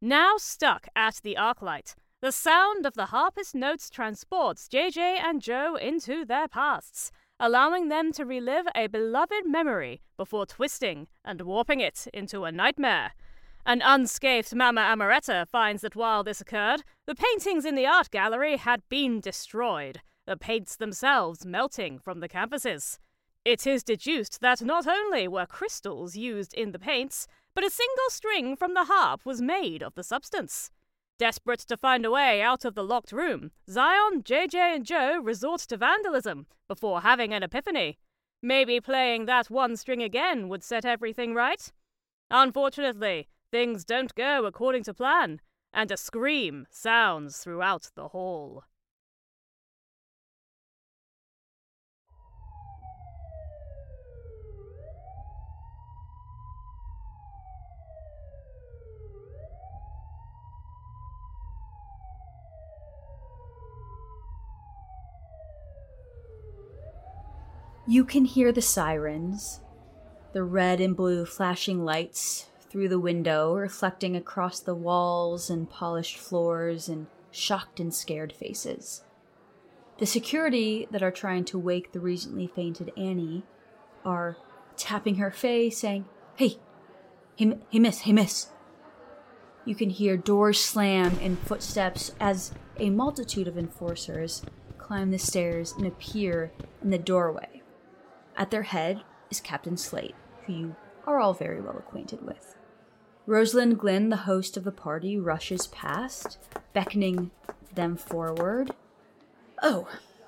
Now stuck at the Arclight, the sound of the harpist notes transports JJ and Joe into their pasts, allowing them to relive a beloved memory before twisting and warping it into a nightmare. An unscathed Mama Amaretta finds that while this occurred, the paintings in the art gallery had been destroyed, the paints themselves melting from the canvases. It is deduced that not only were crystals used in the paints, but a single string from the harp was made of the substance. Desperate to find a way out of the locked room, Zion, JJ, and Joe resort to vandalism before having an epiphany. Maybe playing that one string again would set everything right? Unfortunately, things don't go according to plan, and a scream sounds throughout the hall. You can hear the sirens, the red and blue flashing lights through the window reflecting across the walls and polished floors and shocked and scared faces. The security that are trying to wake the recently fainted Annie are tapping her face, saying, Hey, miss. You can hear doors slam and footsteps as a multitude of enforcers climb the stairs and appear in the doorway. At their head is Captain Slate, who you are all very well acquainted with. Rosalind Glynn, the host of the party, rushes past, beckoning them forward. Oh,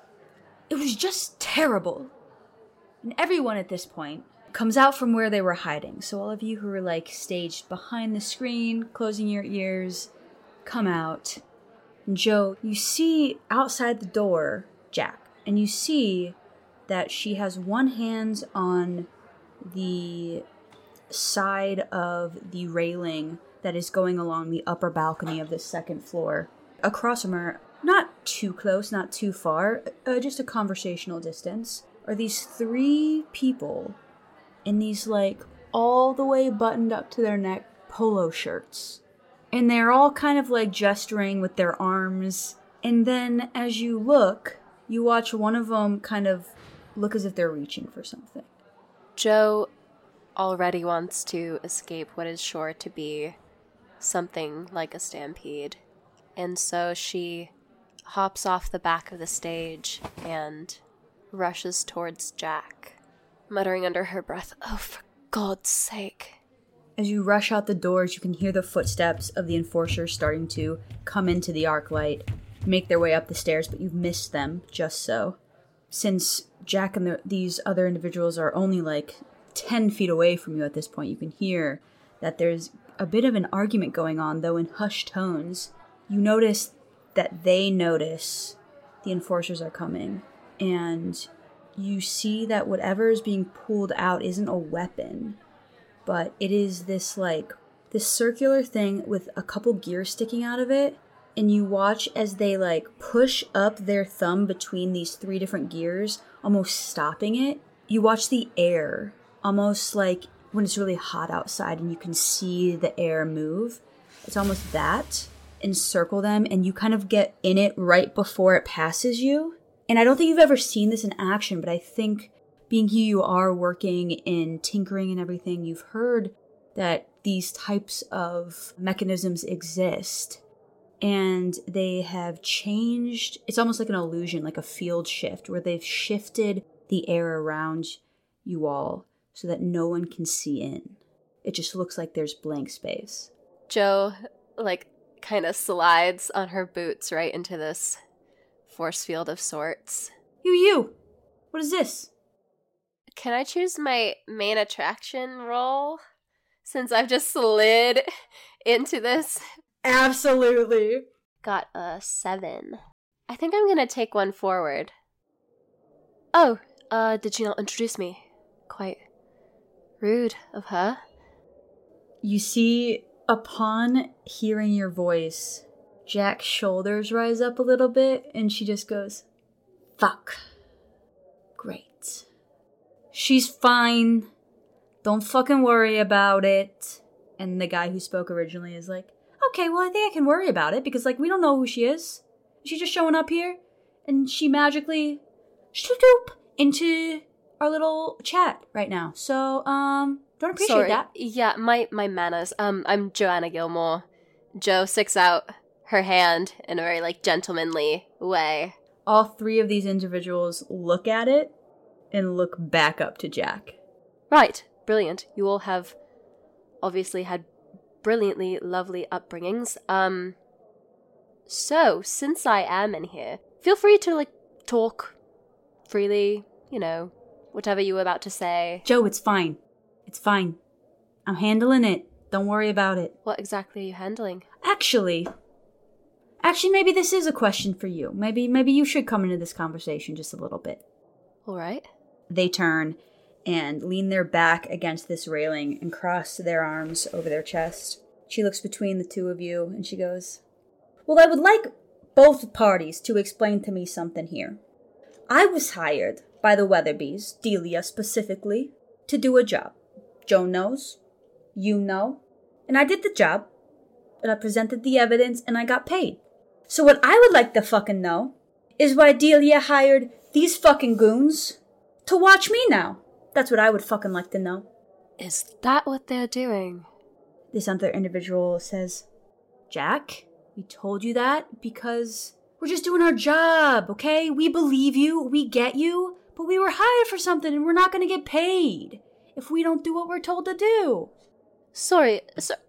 it was just terrible. And everyone at this point comes out from where they were hiding. So all of you who are staged behind the screen, closing your ears, come out. And Joe, you see outside the door Jack, and you see that she has one hand on the side of the railing that is going along the upper balcony of the second floor. Across from her, not too close, not too far, just a conversational distance, are these three people in these all the way buttoned up to their neck polo shirts. And they're all kind of gesturing with their arms. And then as you look, you watch one of them kind of look as if they're reaching for something. Joe already wants to escape what is sure to be something like a stampede. And so she hops off the back of the stage and rushes towards Jack, muttering under her breath, Oh, for God's sake. As you rush out the doors, you can hear the footsteps of the enforcers starting to come into the arc light, make their way up the stairs, but you've missed them just so. Since Jack and these other individuals are only 10 feet away from you at this point, you can hear that there's a bit of an argument going on, though in hushed tones. You notice that they notice the enforcers are coming, and you see that whatever is being pulled out isn't a weapon, but it is this circular thing with a couple gears sticking out of it. And you watch as they push up their thumb between these three different gears, almost stopping it. You watch the air, almost like when it's really hot outside and you can see the air move. It's almost that, encircle them, and you kind of get in it right before it passes you. And I don't think you've ever seen this in action, but I think being who you are, working in tinkering and everything, you've heard that these types of mechanisms exist. And they have changed, it's almost like an illusion, like a field shift, where they've shifted the air around you all so that no one can see in. It just looks like there's blank space. Joe, kind of slides on her boots right into this force field of sorts. You! What is this? Can I choose my main attraction role? Since I've just slid into this. Absolutely. Got a 7. I think I'm gonna take one forward. Oh, did you not introduce me? Quite rude of her. You see, upon hearing your voice, Jack's shoulders rise up a little bit, and she just goes, Fuck. Great. She's fine. Don't fucking worry about it. And the guy who spoke originally is like, Okay, well, I think I can worry about it because, like, we don't know who she is. She's just showing up here and she magically shloop into our little chat right now. So, don't appreciate that. Yeah, my manners. I'm Joanna Gilmore. Jo sticks out her hand in a very, like, gentlemanly way. All three of these individuals look at it and look back up to Jack. Right. Brilliant. You all have obviously had brilliantly lovely upbringings. So, since I am in here, feel free to, like, talk freely, you know, whatever you were about to say. Jo, it's fine. It's fine. I'm handling it. Don't worry about it. What exactly are you handling? Actually, maybe this is a question for you. Maybe you should come into this conversation just a little bit. All right. They turn and lean their back against this railing and cross their arms over their chest. She looks between the two of you and she goes, well, I would like both parties to explain to me something here. I was hired by the Weatherbys, Delia specifically, to do a job. Joan knows. You know. And I did the job. And I presented the evidence and I got paid. So what I would like to fucking know is why Delia hired these fucking goons to watch me now. That's what I would fucking like to know. Is that what they're doing? This other individual says, Jack, we told you that because we're just doing our job, okay? We believe you, we get you, but we were hired for something and we're not going to get paid if we don't do what we're told to do. Sorry,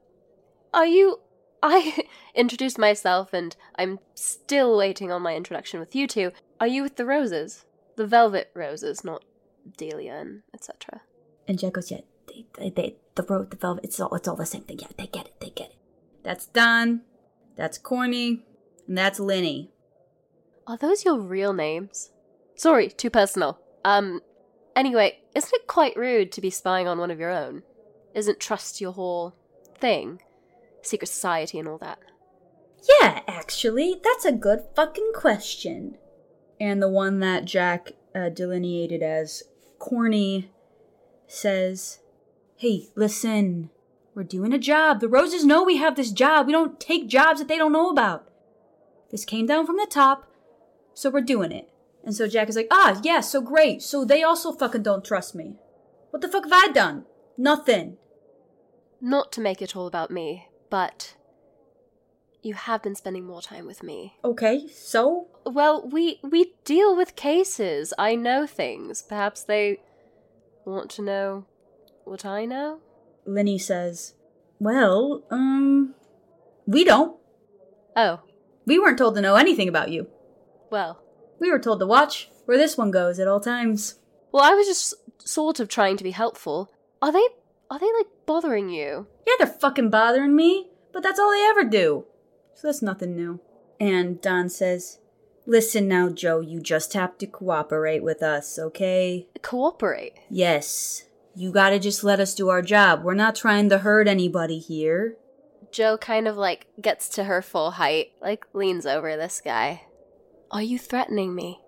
are you... I introduced myself and I'm still waiting on my introduction with you two. Are you with the Roses? The Velvet Roses, not Delia and etc. And Jack goes, yeah, the Velvet, it's all the same thing. Yeah, they get it. That's Don, that's Corny, and that's Linny. Are those your real names? Sorry, too personal. Anyway, isn't it quite rude to be spying on one of your own? Isn't trust your whole thing? Secret society and all that. Yeah, actually, that's a good fucking question. And the one that Jack delineated as Corny says, hey, listen, we're doing a job. The Roses know we have this job. We don't take jobs that they don't know about. This came down from the top, so we're doing it. And so Jack is like, yeah, so great. So they also fucking don't trust me. What the fuck have I done? Nothing. Not to make it all about me, but you have been spending more time with me. Okay, so? Well, we deal with cases. I know things. Perhaps they want to know what I know? Linny says, well, we don't. Oh. We weren't told to know anything about you. Well. We were told to watch where this one goes at all times. Well, I was just sort of trying to be helpful. Are they like bothering you? Yeah, they're fucking bothering me, but that's all they ever do. So that's nothing new. And Don says, listen now, Jo, you just have to cooperate with us, okay? Cooperate? Yes. You gotta just let us do our job. We're not trying to hurt anybody here. Jo kind of like gets to her full height, like leans over this guy. Are you threatening me?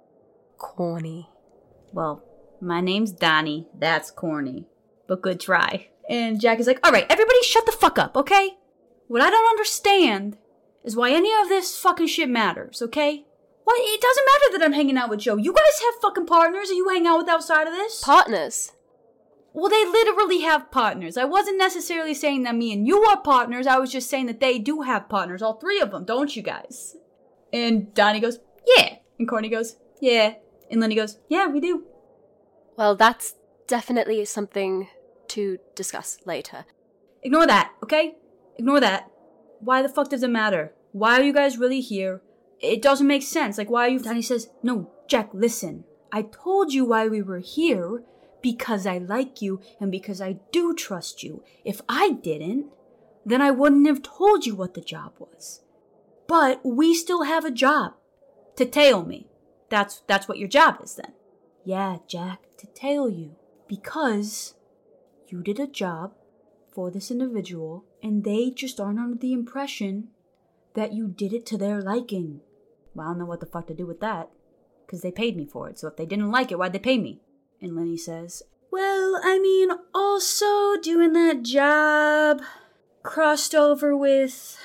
Corny. Well, my name's Donnie. That's corny. But good try. And Jack is like, all right, everybody shut the fuck up, okay? What I don't understand is why any of this fucking shit matters, okay? Why, it doesn't matter that I'm hanging out with Jo. You guys have fucking partners that you hang out with outside of this? Partners? Well, they literally have partners. I wasn't necessarily saying that me and you are partners. I was just saying that they do have partners, all three of them, don't you guys? And Donnie goes, yeah. And Corny goes, yeah. And Linny goes, yeah, we do. Well, that's definitely something to discuss later. Ignore that, okay? Ignore that. Why the fuck does it matter? Why are you guys really here? It doesn't make sense. Like, why are you... Donnie says, no, Jack, listen. I told you why we were here because I like you and because I do trust you. If I didn't, then I wouldn't have told you what the job was. But we still have a job. To tail me. That's what your job is then. Yeah, Jack, to tail you. Because you did a job for this individual and they just aren't under the impression that you did it to their liking. Well, I don't know what the fuck to do with that. Because they paid me for it. So if they didn't like it, why'd they pay me? And Linny says, well, I mean, also doing that job crossed over with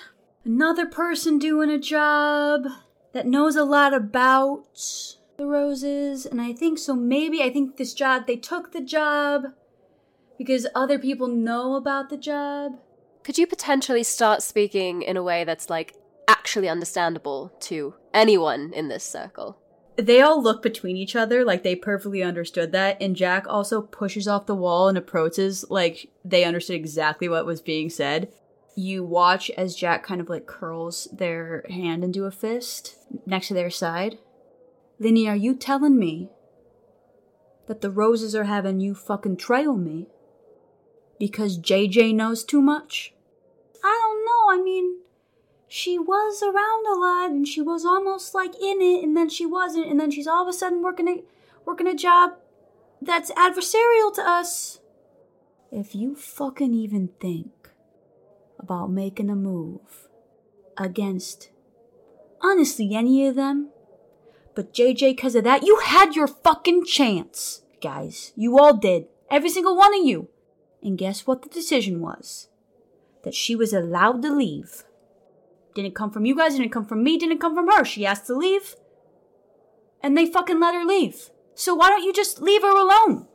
another person doing a job that knows a lot about the roses. And I think this job, they took the job because other people know about the job. Could you potentially start speaking in a way that's, like, actually understandable to anyone in this circle? They all look between each other like they perfectly understood that, and Jack also pushes off the wall and approaches like they understood exactly what was being said. You watch as Jack kind of like curls their hand into a fist next to their side. Linny, are you telling me that the roses are having you fucking trail me because JJ knows too much? I don't know, I mean, she was around a lot, and she was almost, like, in it, and then she wasn't, and then she's all of a sudden working a job that's adversarial to us. If you fucking even think about making a move against, honestly, any of them, but JJ, because of that, you had your fucking chance, guys. You all did. Every single one of you. And guess what the decision was? That she was allowed to leave. Didn't come from you guys, didn't come from me, didn't come from her. She asked to leave. And they fucking let her leave. So why don't you just leave her alone?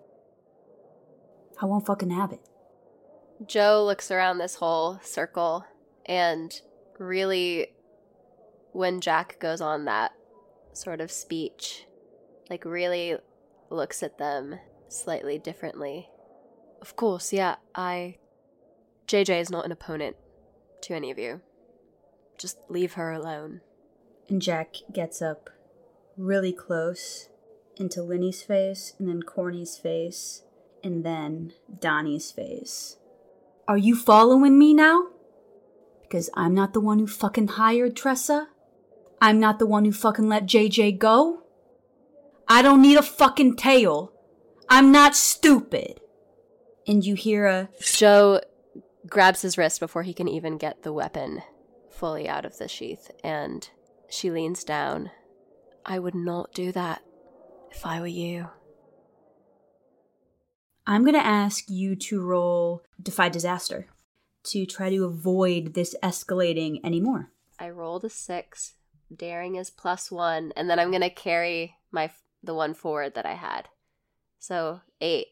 I won't fucking have it. Joe looks around this whole circle, and really, when Jack goes on that sort of speech, like, really looks at them slightly differently. Of course, yeah, JJ is not an opponent to any of you. Just leave her alone. And Jack gets up really close into Linny's face, and then Corny's face, and then Donnie's face. Are you following me now? Because I'm not the one who fucking hired Tressa. I'm not the one who fucking let JJ go. I don't need a fucking tail. I'm not stupid. And you hear Joe grabs his wrist before he can even get the weapon fully out of the sheath, and she leans down. I would not do that if I were you. I'm going to ask you to roll Defy Disaster to try to avoid this escalating anymore. I rolled a 6. Daring is +1, and then I'm going to carry the one forward that I had. So 8.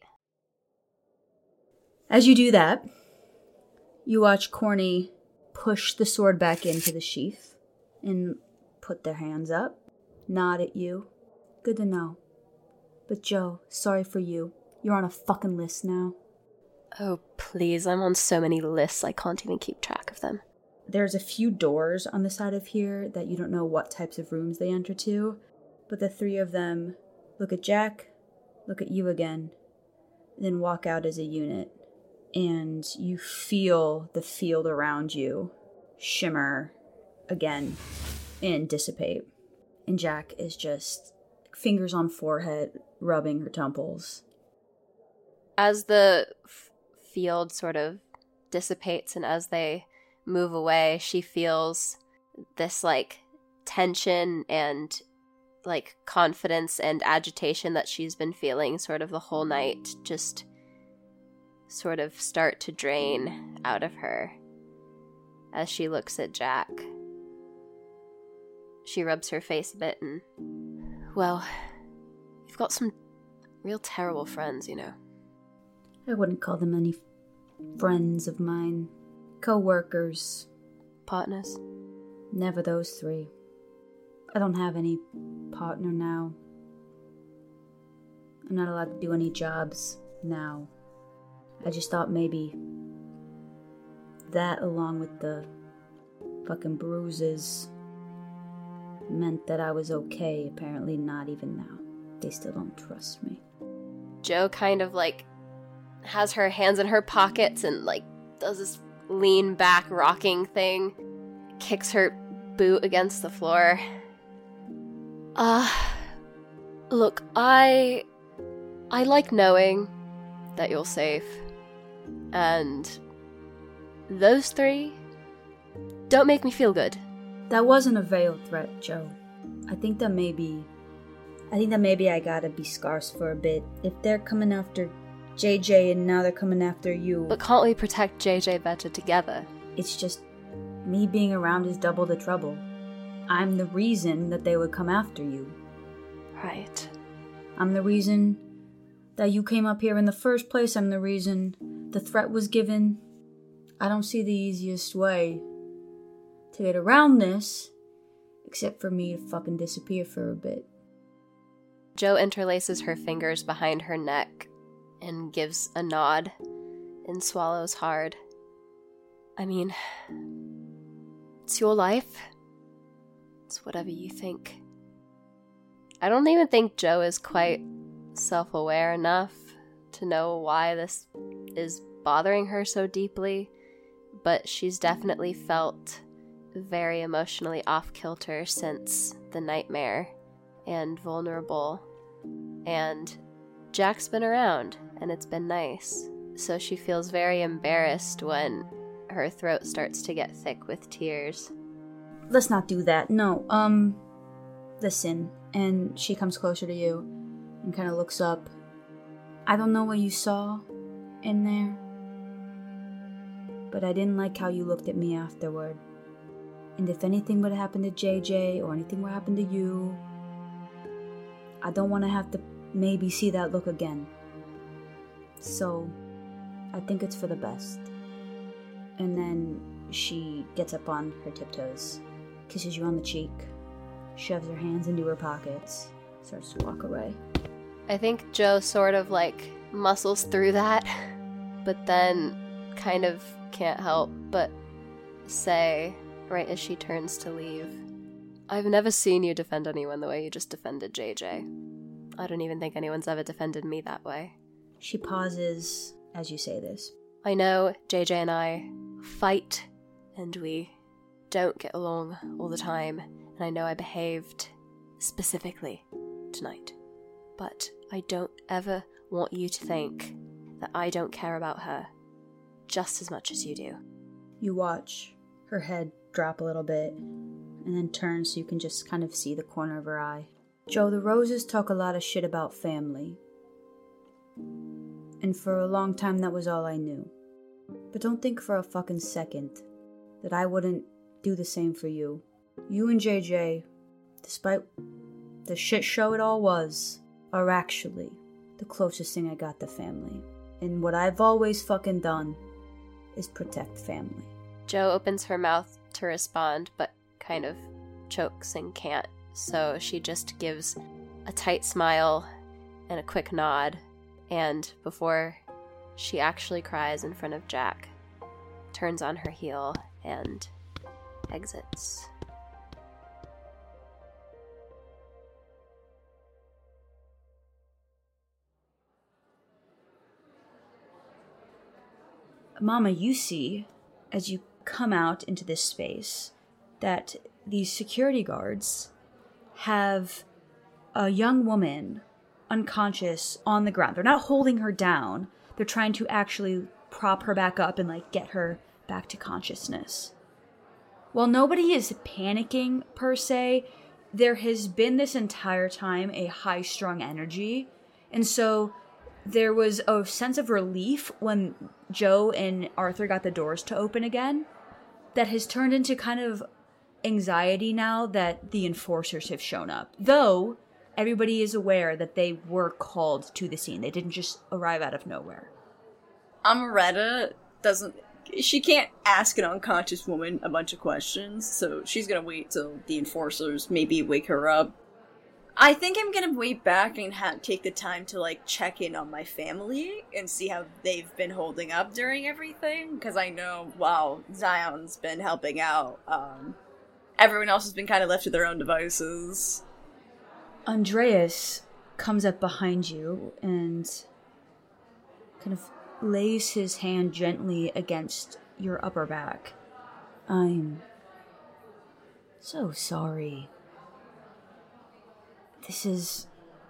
As you do that, you watch Corny push the sword back into the sheath and put their hands up, nod at you. Good to know. But Joe, sorry for you. You're on a fucking list now. Oh, please. I'm on so many lists, I can't even keep track of them. There's a few doors on the side of here that you don't know what types of rooms they enter to, but the three of them look at Jack, look at you again, then walk out as a unit. And you feel the field around you shimmer again and dissipate. And Jack is just fingers on forehead, rubbing her temples. As the field sort of dissipates and as they move away, she feels this, like, tension and, like, confidence and agitation that she's been feeling sort of the whole night just sort of start to drain out of her as she looks at Jack. She rubs her face a bit and, well, you've got some real terrible friends, you know. I wouldn't call them any friends of mine. Co-workers. Partners? Never those three. I don't have any partner now. I'm not allowed to do any jobs now. I just thought maybe that, along with the fucking bruises, meant that I was okay. Apparently not even now. They still don't trust me. Joe kind of, like, has her hands in her pockets and, like, does this lean back rocking thing, kicks her boot against the floor. Look, I like knowing that you're safe. And those three don't make me feel good. That wasn't a veiled threat, Joe. I think that maybe I gotta be scarce for a bit. If they're coming after JJ and now they're coming after you. But can't we protect JJ better together? It's just me being around is double the trouble. I'm the reason that they would come after you. Right. I'm the reason that you came up here in the first place. I'm the reason the threat was given. I don't see the easiest way to get around this, except for me to fucking disappear for a bit. Jo interlaces her fingers behind her neck and gives a nod and swallows hard. I mean, it's your life. It's whatever you think. I don't even think Jo is quite self-aware enough to know why this is bothering her so deeply, but she's definitely felt very emotionally off-kilter since the nightmare and vulnerable. And Jack's been around, and it's been nice. So she feels very embarrassed when her throat starts to get thick with tears. Let's not do that. No, listen. And she comes closer to you and kind of looks up. I don't know what you saw in there, but I didn't like how you looked at me afterward. And if anything would happen to JJ or anything would happen to you, I don't want to have to maybe see that look again. So, I think it's for the best. And then she gets up on her tiptoes, kisses you on the cheek, shoves her hands into her pockets, starts to walk away. I think Jo sort of muscles through that, but then kind of can't help but say, right as she turns to leave, I've never seen you defend anyone the way you just defended JJ. I don't even think anyone's ever defended me that way. She pauses as you say this. I know JJ and I fight, and we don't get along all the time, and I know I behaved specifically tonight. But I don't ever want you to think that I don't care about her just as much as you do. You watch her head drop a little bit, and then turn so you can just kind of see the corner of her eye. Jo, the Roses talk a lot of shit about family. And for a long time that was all I knew. But don't think for a fucking second that I wouldn't do the same for you. You and JJ, despite the shit show it all was, are actually the closest thing I got to family. And what I've always fucking done is protect family. Jo opens her mouth to respond, but kind of chokes and can't. So she just gives a tight smile and a quick nod, and before she actually cries in front of Jack, turns on her heel and exits. Mama, you see, as you come out into this space, that these security guards have a young woman unconscious on the ground. They're not holding her down. They're trying to actually prop her back up and get her back to consciousness. While nobody is panicking per se, there has been this entire time a high-strung energy. And so there was a sense of relief when Jo and Arthur got the doors to open again that has turned into kind of anxiety now that the enforcers have shown up. Though everybody is aware that they were called to the scene. They didn't just arrive out of nowhere. Amaretta she can't ask an unconscious woman a bunch of questions, so she's gonna wait till the enforcers maybe wake her up. I think I'm gonna wait back and take the time to, check in on my family and see how they've been holding up during everything, because I know, wow, Zion's been helping out. Everyone else has been kind of left to their own devices. Andreas comes up behind you and kind of lays his hand gently against your upper back. I'm so sorry. This is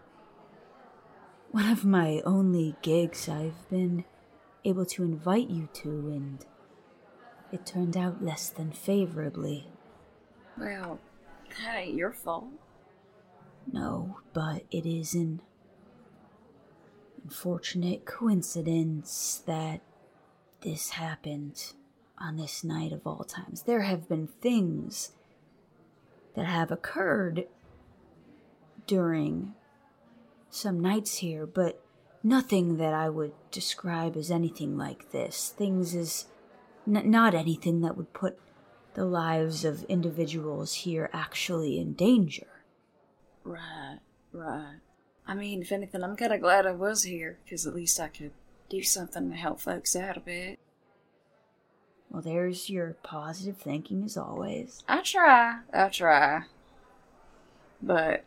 one of my only gigs I've been able to invite you to, and it turned out less than favorably. Well, that ain't your fault. No, but it is an unfortunate coincidence that this happened. on this night of all times. There have been things that have occurred during some nights here, but nothing that I would describe as anything like this. Things is not anything that would put the lives of individuals here actually in danger. Right. I mean, if anything, I'm kind of glad I was here, because at least I could do something to help folks out a bit. Well, there's your positive thinking as always. I try. But,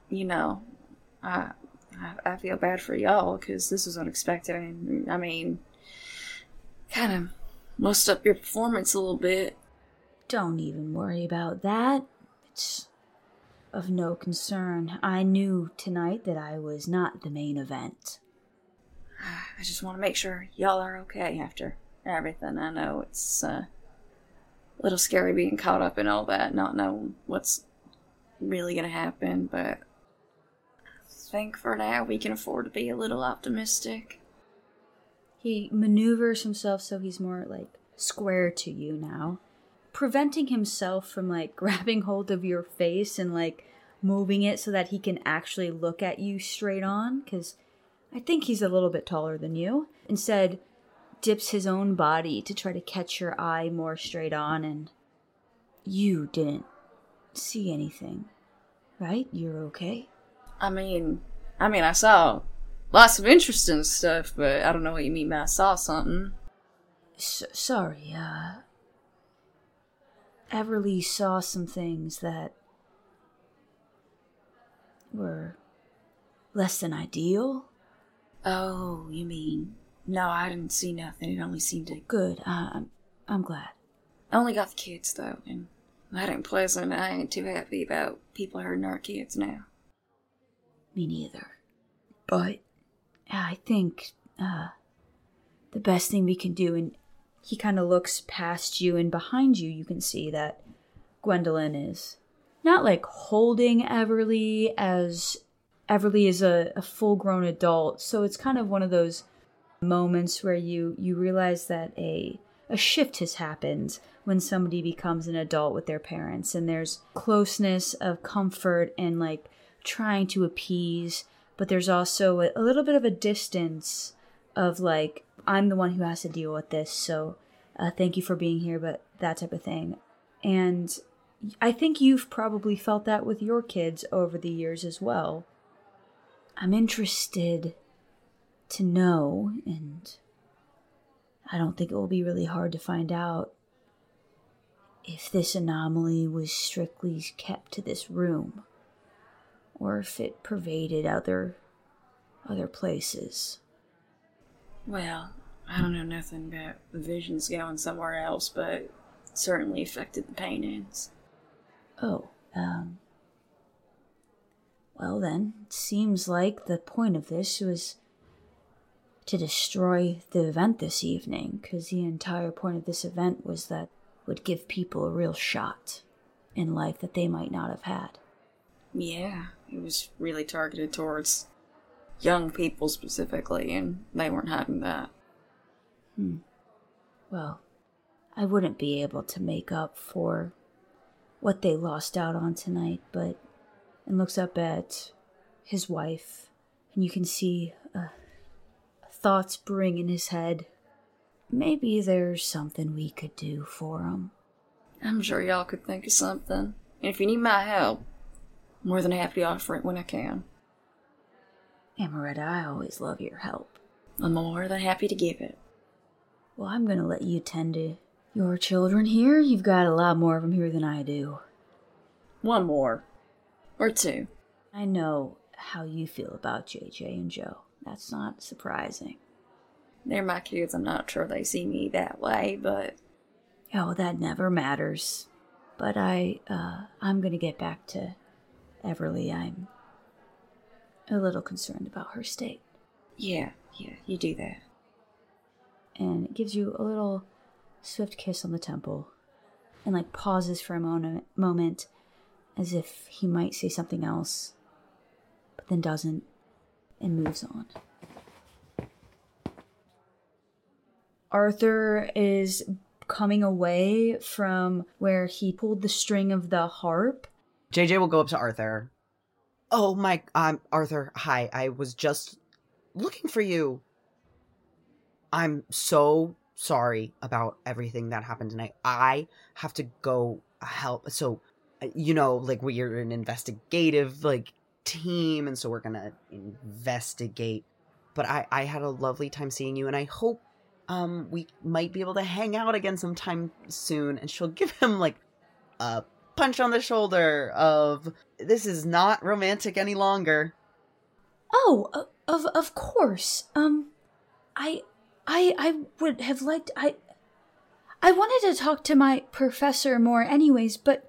I feel bad for y'all, because this was unexpected, and, I mean, kind of mussed up your performance a little bit. Don't even worry about that. It's of no concern. I knew tonight that I was not the main event. I just want to make sure y'all are okay after everything. I know it's a little scary being caught up in all that, not knowing what's really going to happen, but I think for now we can afford to be a little optimistic. He maneuvers himself so he's more, square to you now, preventing himself from, grabbing hold of your face and, moving it so that he can actually look at you straight on, because I think he's a little bit taller than you. Instead, dips his own body to try to catch your eye more straight on, and you didn't see anything, right? You're okay? I mean, I saw lots of interesting stuff, but I don't know what you mean by I saw something. Sorry, Everly saw some things that were less than ideal. Oh, you mean... No, I didn't see nothing. It only seemed to... Good, I'm glad. I only got the kids, though, and that ain't pleasant. I ain't too happy about people hurting our kids now. Me neither. But I think the best thing we can do, and he kind of looks past you, and behind you, you can see that Gwendolyn is not holding Everly, as Everly is a full-grown adult. So it's kind of one of those moments where you realize that a shift has happened when somebody becomes an adult with their parents, and there's closeness of comfort and trying to appease, but there's also a little bit of a distance of I'm the one who has to deal with this, so thank you for being here, but that type of thing. And I think you've probably felt that with your kids over the years as well. I'm interested to know, and I don't think it will be really hard to find out, if this anomaly was strictly kept to this room, or if it pervaded other places. Well, I don't know nothing about the visions going somewhere else, but it certainly affected the paintings. Oh, well then, it seems like the point of this was to destroy the event this evening, because the entire point of this event was that it would give people a real shot in life that they might not have had. Yeah, it was really targeted towards young people specifically, and they weren't having that. Well, I wouldn't be able to make up for what they lost out on tonight, but... And looks up at his wife, and you can see thoughts brewing in his head. Maybe there's something we could do for him. I'm sure y'all could think of something. And if you need my help, I'm more than happy to offer it when I can. Amaretta, I always love your help. I'm more than happy to give it. Well, I'm gonna let you tend to your children here. You've got a lot more of them here than I do. One more. Or two. I know how you feel about JJ and Joe. That's not surprising. They're my kids. I'm not sure they see me that way, but... Oh, that never matters. But I'm gonna get back to Everly. I'm a little concerned about her state. Yeah, you do that. And it gives you a little swift kiss on the temple. And pauses for a moment, as if he might say something else, but then doesn't, and moves on. Arthur is coming away from where he pulled the string of the harp. JJ will go up to Arthur. Oh, Arthur, hi. I was just looking for you. I'm so sorry about everything that happened tonight. I have to go help. So, we're an investigative, team, and so we're gonna investigate. But I had a lovely time seeing you, and I hope we might be able to hang out again sometime soon. And she'll give him a punch on the shoulder of, this is not romantic any longer. Oh, of course. I would have liked, I wanted to talk to my professor more anyways, but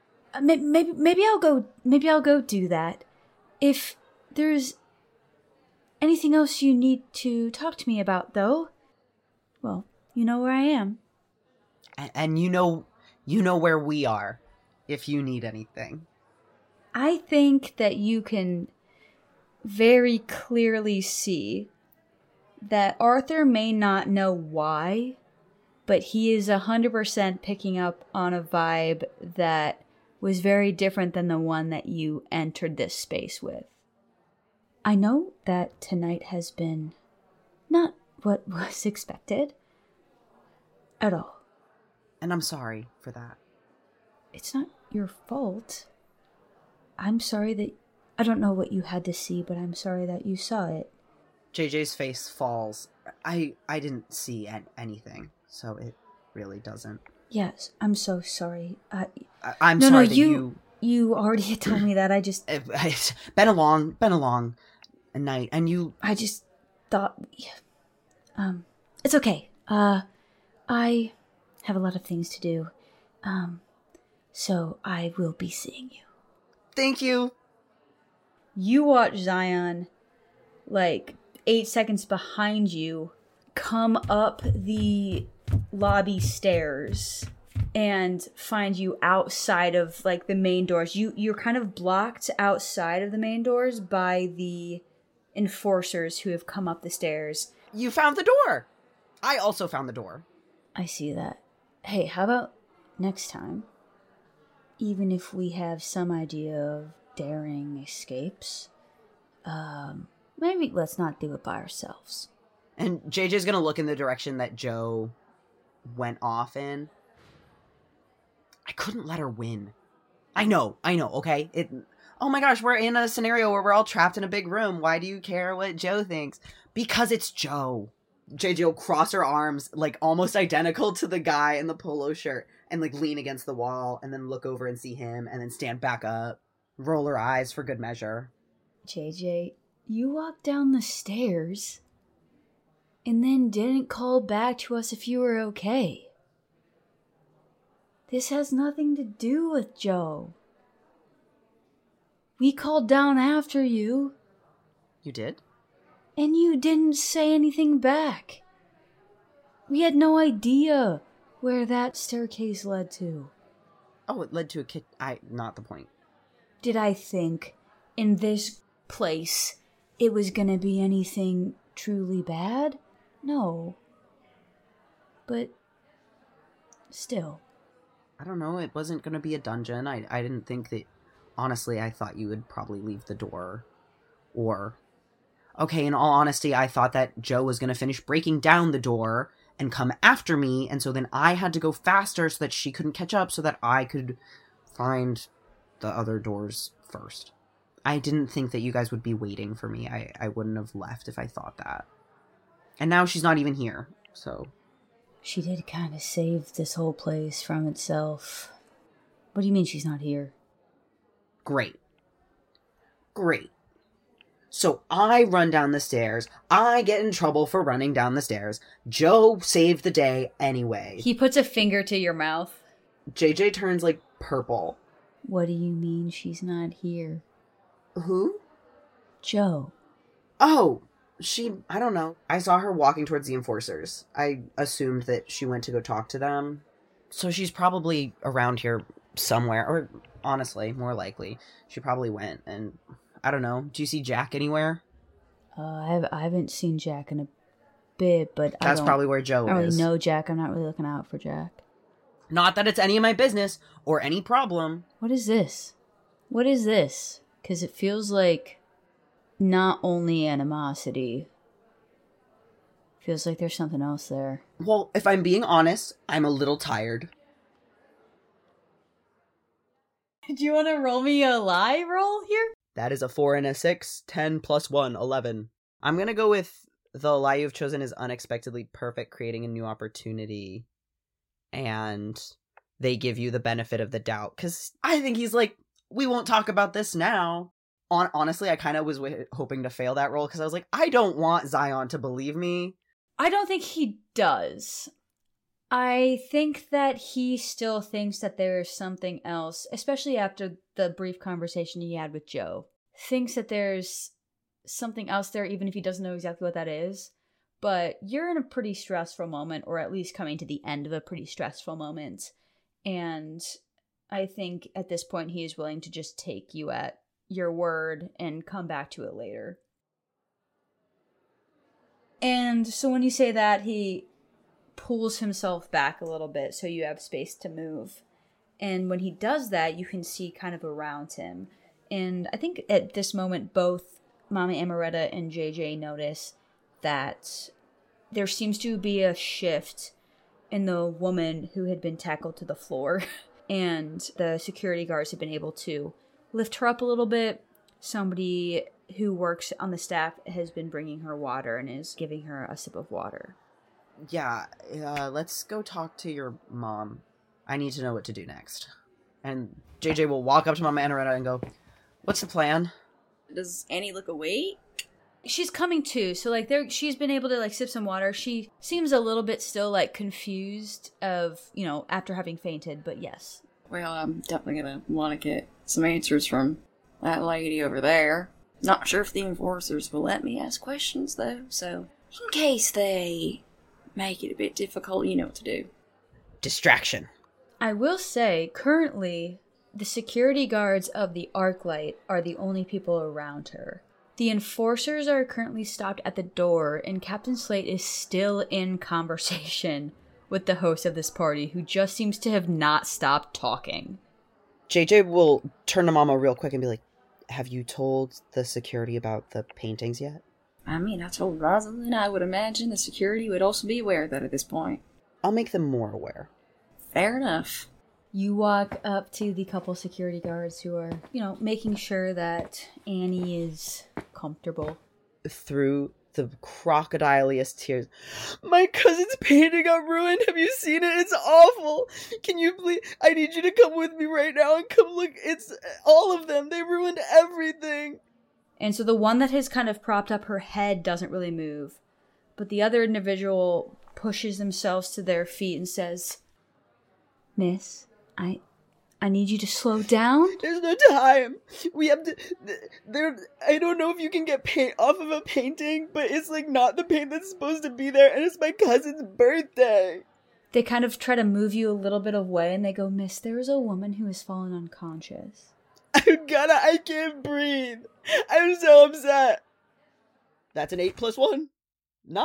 maybe I'll go do that. If there's anything else you need to talk to me about, though, well, you know where I am. And you know where we are if you need anything. I think that you can very clearly see that Arthur may not know why, but he is 100% picking up on a vibe that was very different than the one that you entered this space with. I know that tonight has been not what was expected at all. And I'm sorry for that. It's not your fault. I'm sorry that... I don't know what you had to see, but I'm sorry that you saw it. JJ's face falls. I didn't see anything, so it really doesn't. Yes, I'm so sorry. I'm sorry that you... You already had told me that. I just... It's been a long night, and you... I just thought... It's okay. I have a lot of things to do. So I will be seeing you. Thank you. You watch Zion, 8 seconds behind you, come up the lobby stairs and find you outside of the main doors. You're kind of blocked outside of the main doors by the enforcers who have come up the stairs. You found the door. I also found the door. I see that. Hey, how about next time? Even if we have some idea of daring escapes, maybe let's not do it by ourselves. And JJ's gonna look in the direction that Joe went off in. I couldn't let her win. I know, okay? Oh my gosh, we're in a scenario where we're all trapped in a big room. Why do you care what Joe thinks? Because it's Joe. JJ will cross her arms, almost identical to the guy in the polo shirt, and lean against the wall, and then look over and see him, and then stand back up, roll her eyes for good measure. JJ, you walked down the stairs, and then didn't call back to us if you were okay. This has nothing to do with Joe. We called down after you. You did? And you didn't say anything back. We had no idea where that staircase led to. Oh, it led to a not the point. Did I think in this place it was gonna be anything truly bad? No. But still. I don't know, it wasn't gonna be a dungeon. I didn't think that... Honestly, I thought you would probably leave the door. Or... Okay, in all honesty, I thought that Joe was gonna finish breaking down the door and come after me, and so then I had to go faster so that she couldn't catch up, so that I could find the other doors first. I didn't think that you guys would be waiting for me. I wouldn't have left if I thought that. And now she's not even here, so... She did kind of save this whole place from itself. What do you mean she's not here? Great. So I run down the stairs. I get in trouble for running down the stairs. Joe saved the day anyway. He puts a finger to your mouth. JJ turns purple. What do you mean she's not here? Who? Joe. Oh, I don't know. I saw her walking towards the enforcers. I assumed that she went to go talk to them. So she's probably around here somewhere, or honestly, more likely, she probably went, and I don't know. Do you see Jack anywhere? I haven't seen Jack in a bit, but That's probably where Joe I don't is. really know Jack. I'm not really looking out for Jack. Not that it's any of my business or any problem. What is this? What is this? Because it feels like not only animosity. Feels like there's something else there. Well, if I'm being honest, I'm a little tired. Do you want to roll me a lie roll here? That is a 4 and a 6. 10 plus 1, 11. I'm going to go with the lie you've chosen is unexpectedly perfect, creating a new opportunity. And they give you the benefit of the doubt. Because I think he's like, we won't talk about this now. Honestly, I kind of was hoping to fail that roll. Because I was like, I don't want Zion to believe me. I don't think he does. I think that he still thinks that there is something else, especially after the brief conversation he had with Joe. Thinks that there's something else there, even if he doesn't know exactly what that is. But you're in a pretty stressful moment, or at least coming to the end of a pretty stressful moment. And I think at this point he is willing to just take you at your word and come back to it later. And so when you say that, he pulls himself back a little bit so you have space to move. And when he does that, you can see kind of around him. And I think at this moment, both Mama Amaretta and JJ notice that there seems to be a shift in the woman who had been tackled to the floor. And the security guards have been able to lift her up a little bit. Somebody who works on the staff has been bringing her water and is giving her a sip of water. Yeah, let's go talk to your mom. I need to know what to do next. And JJ will walk up to Mama Amaretta and go, what's the plan? Does Annie look awake? She's coming to, so like she's been able to like sip some water. She seems a little bit still like confused of, after having fainted, but yes. Well, I'm definitely gonna want to get some answers from that lady over there. Not sure if the enforcers will let me ask questions though, so in case they make it a bit difficult, you know what to do. Distraction. I will say, currently, the security guards of the Arclight are the only people around her. The enforcers are currently stopped at the door, and Captain Slate is still in conversation with the host of this party, who just seems to have not stopped talking. JJ will turn to Mama real quick and be like, have you told the security about the paintings yet? I mean, I told Rosalind I would imagine the security would also be aware of that at this point. I'll make them more aware. Fair enough. You walk up to the couple security guards who are, making sure that Annie is comfortable. Through the crocodiliest tears. My cousin's painting got ruined. Have you seen it? It's awful. Can you please? I need you to come with me right now and come look. It's all of them. They ruined everything. And so the one that has kind of propped up her head doesn't really move. But the other individual pushes themselves to their feet and says, Miss, I need you to slow down. There's no time. We have to... I don't know if you can get paint off of a painting, but it's like not the paint that's supposed to be there, and it's my cousin's birthday. They kind of try to move you a little bit away, and they go, Miss, there is a woman who has fallen unconscious. I can't breathe. I'm so upset. That's an 8 plus 1. 9.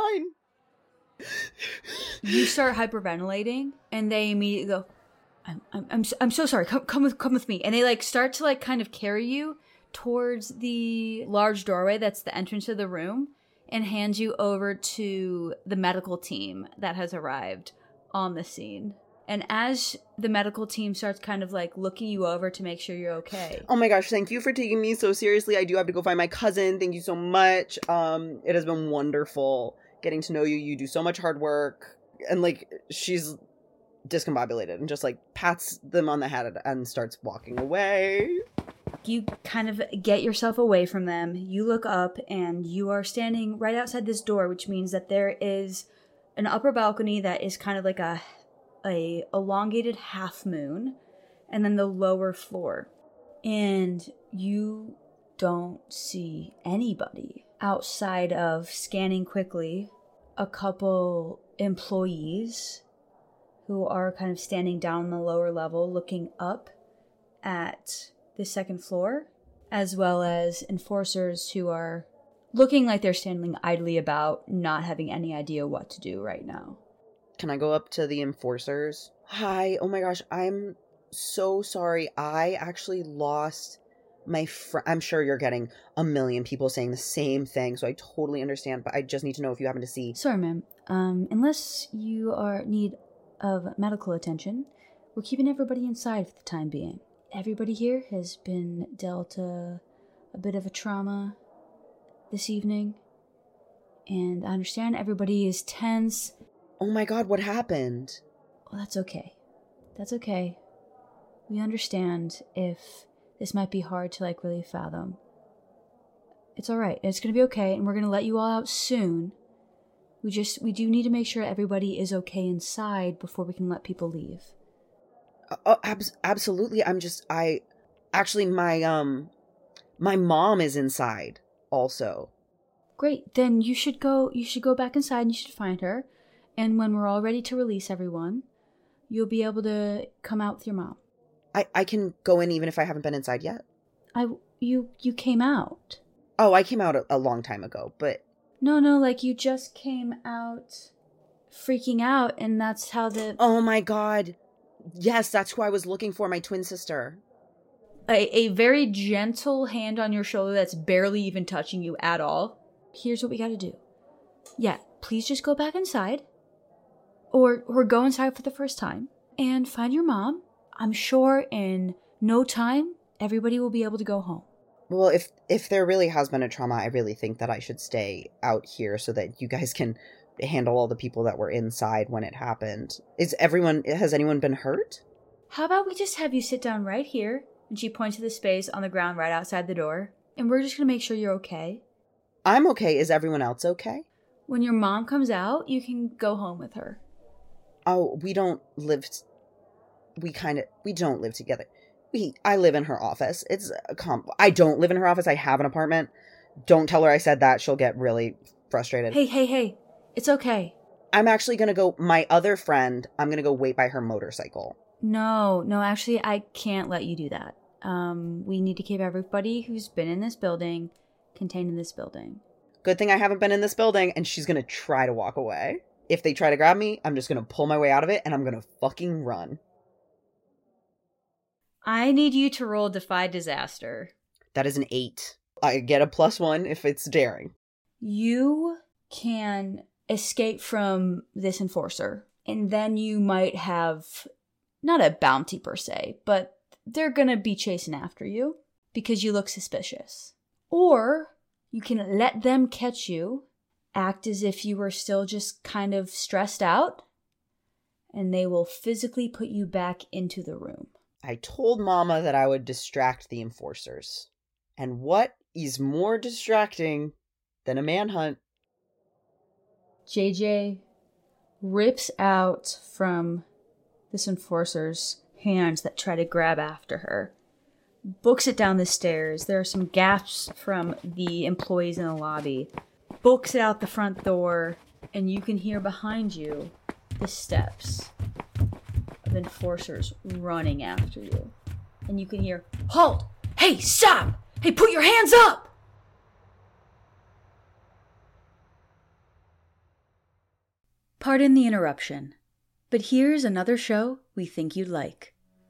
You start hyperventilating, and they immediately go, I'm so sorry. Come with me. And they like start to like kind of carry you towards the large doorway that's the entrance of the room and hand you over to the medical team that has arrived on the scene. And as the medical team starts kind of like looking you over to make sure you're okay. Oh my gosh, thank you for taking me so seriously. I do have to go find my cousin. Thank you so much. It has been wonderful getting to know you. You do so much hard work. And like she's discombobulated and just like pats them on the head and starts walking away. You kind of get yourself away from them. You look up and you are standing right outside this door, which means that there is an upper balcony that is kind of like a elongated half moon, and then the lower floor. And you don't see anybody outside of scanning quickly a couple employees who are kind of standing down on the lower level looking up at the second floor, as well as enforcers who are looking like they're standing idly about, not having any idea what to do right now. Can I go up to the enforcers? Hi, oh my gosh, I'm so sorry. I actually lost my friend. I'm sure you're getting a million people saying the same thing, so I totally understand, but I just need to know if you happen to see... Sorry, ma'am. Unless you are in need of medical attention, we're keeping everybody inside for the time being. Everybody here has been dealt a bit of a trauma this evening, and I understand everybody is tense. Oh my god, what happened? Well, that's okay. That's okay. We understand if this might be hard to, really fathom. It's alright. It's gonna be okay, and we're gonna let you all out soon. We do need to make sure everybody is okay inside before we can let people leave. Absolutely. Actually, my mom is inside also. Great. Then you should go back inside and you should find her. And when we're all ready to release everyone, you'll be able to come out with your mom. I can go in even if I haven't been inside yet. You came out. Oh, I came out a long time ago, but... No, you just came out freaking out, and that's how the... Oh my god. Yes, that's who I was looking for, my twin sister. A very gentle hand on your shoulder that's barely even touching you at all. Here's what we gotta do. Yeah, please just go back inside. Or go inside for the first time. And find your mom. I'm sure in no time, everybody will be able to go home. Well, if there really has been a trauma, I really think that I should stay out here so that you guys can handle all the people that were inside when it happened. Has anyone been hurt? How about we just have you sit down right here? And she points to the space on the ground right outside the door. And we're just going to make sure you're okay. I'm okay. Is everyone else okay? When your mom comes out, you can go home with her. Oh, we don't live together. I live in her office. I don't live in her office. I have an apartment. Don't tell her I said that. She'll get really frustrated. Hey. It's okay. I'm actually going to go, my other friend, I'm going to go wait by her motorcycle. No, actually, I can't let you do that. We need to keep everybody who's been in this building contained in this building. Good thing I haven't been in this building, and she's going to try to walk away. If they try to grab me, I'm just going to pull my way out of it, and I'm going to fucking run. I need you to roll Defy Disaster. That is an 8. I get a +1 if it's daring. You can escape from this enforcer, and then you might have, not a bounty per se, but they're gonna be chasing after you because you look suspicious. Or you can let them catch you, act as if you were still just kind of stressed out, and they will physically put you back into the room. I told Mama that I would distract the enforcers. And what is more distracting than a manhunt? JJ rips out from this enforcer's hands that try to grab after her, books it down the stairs. There are some gasps from the employees in the lobby. Books it out the front door, and you can hear behind you the steps of enforcers running after you. And you can hear, "Halt! Hey, stop! Hey, put your hands up!" Pardon the interruption, but here's another show we think you'd like.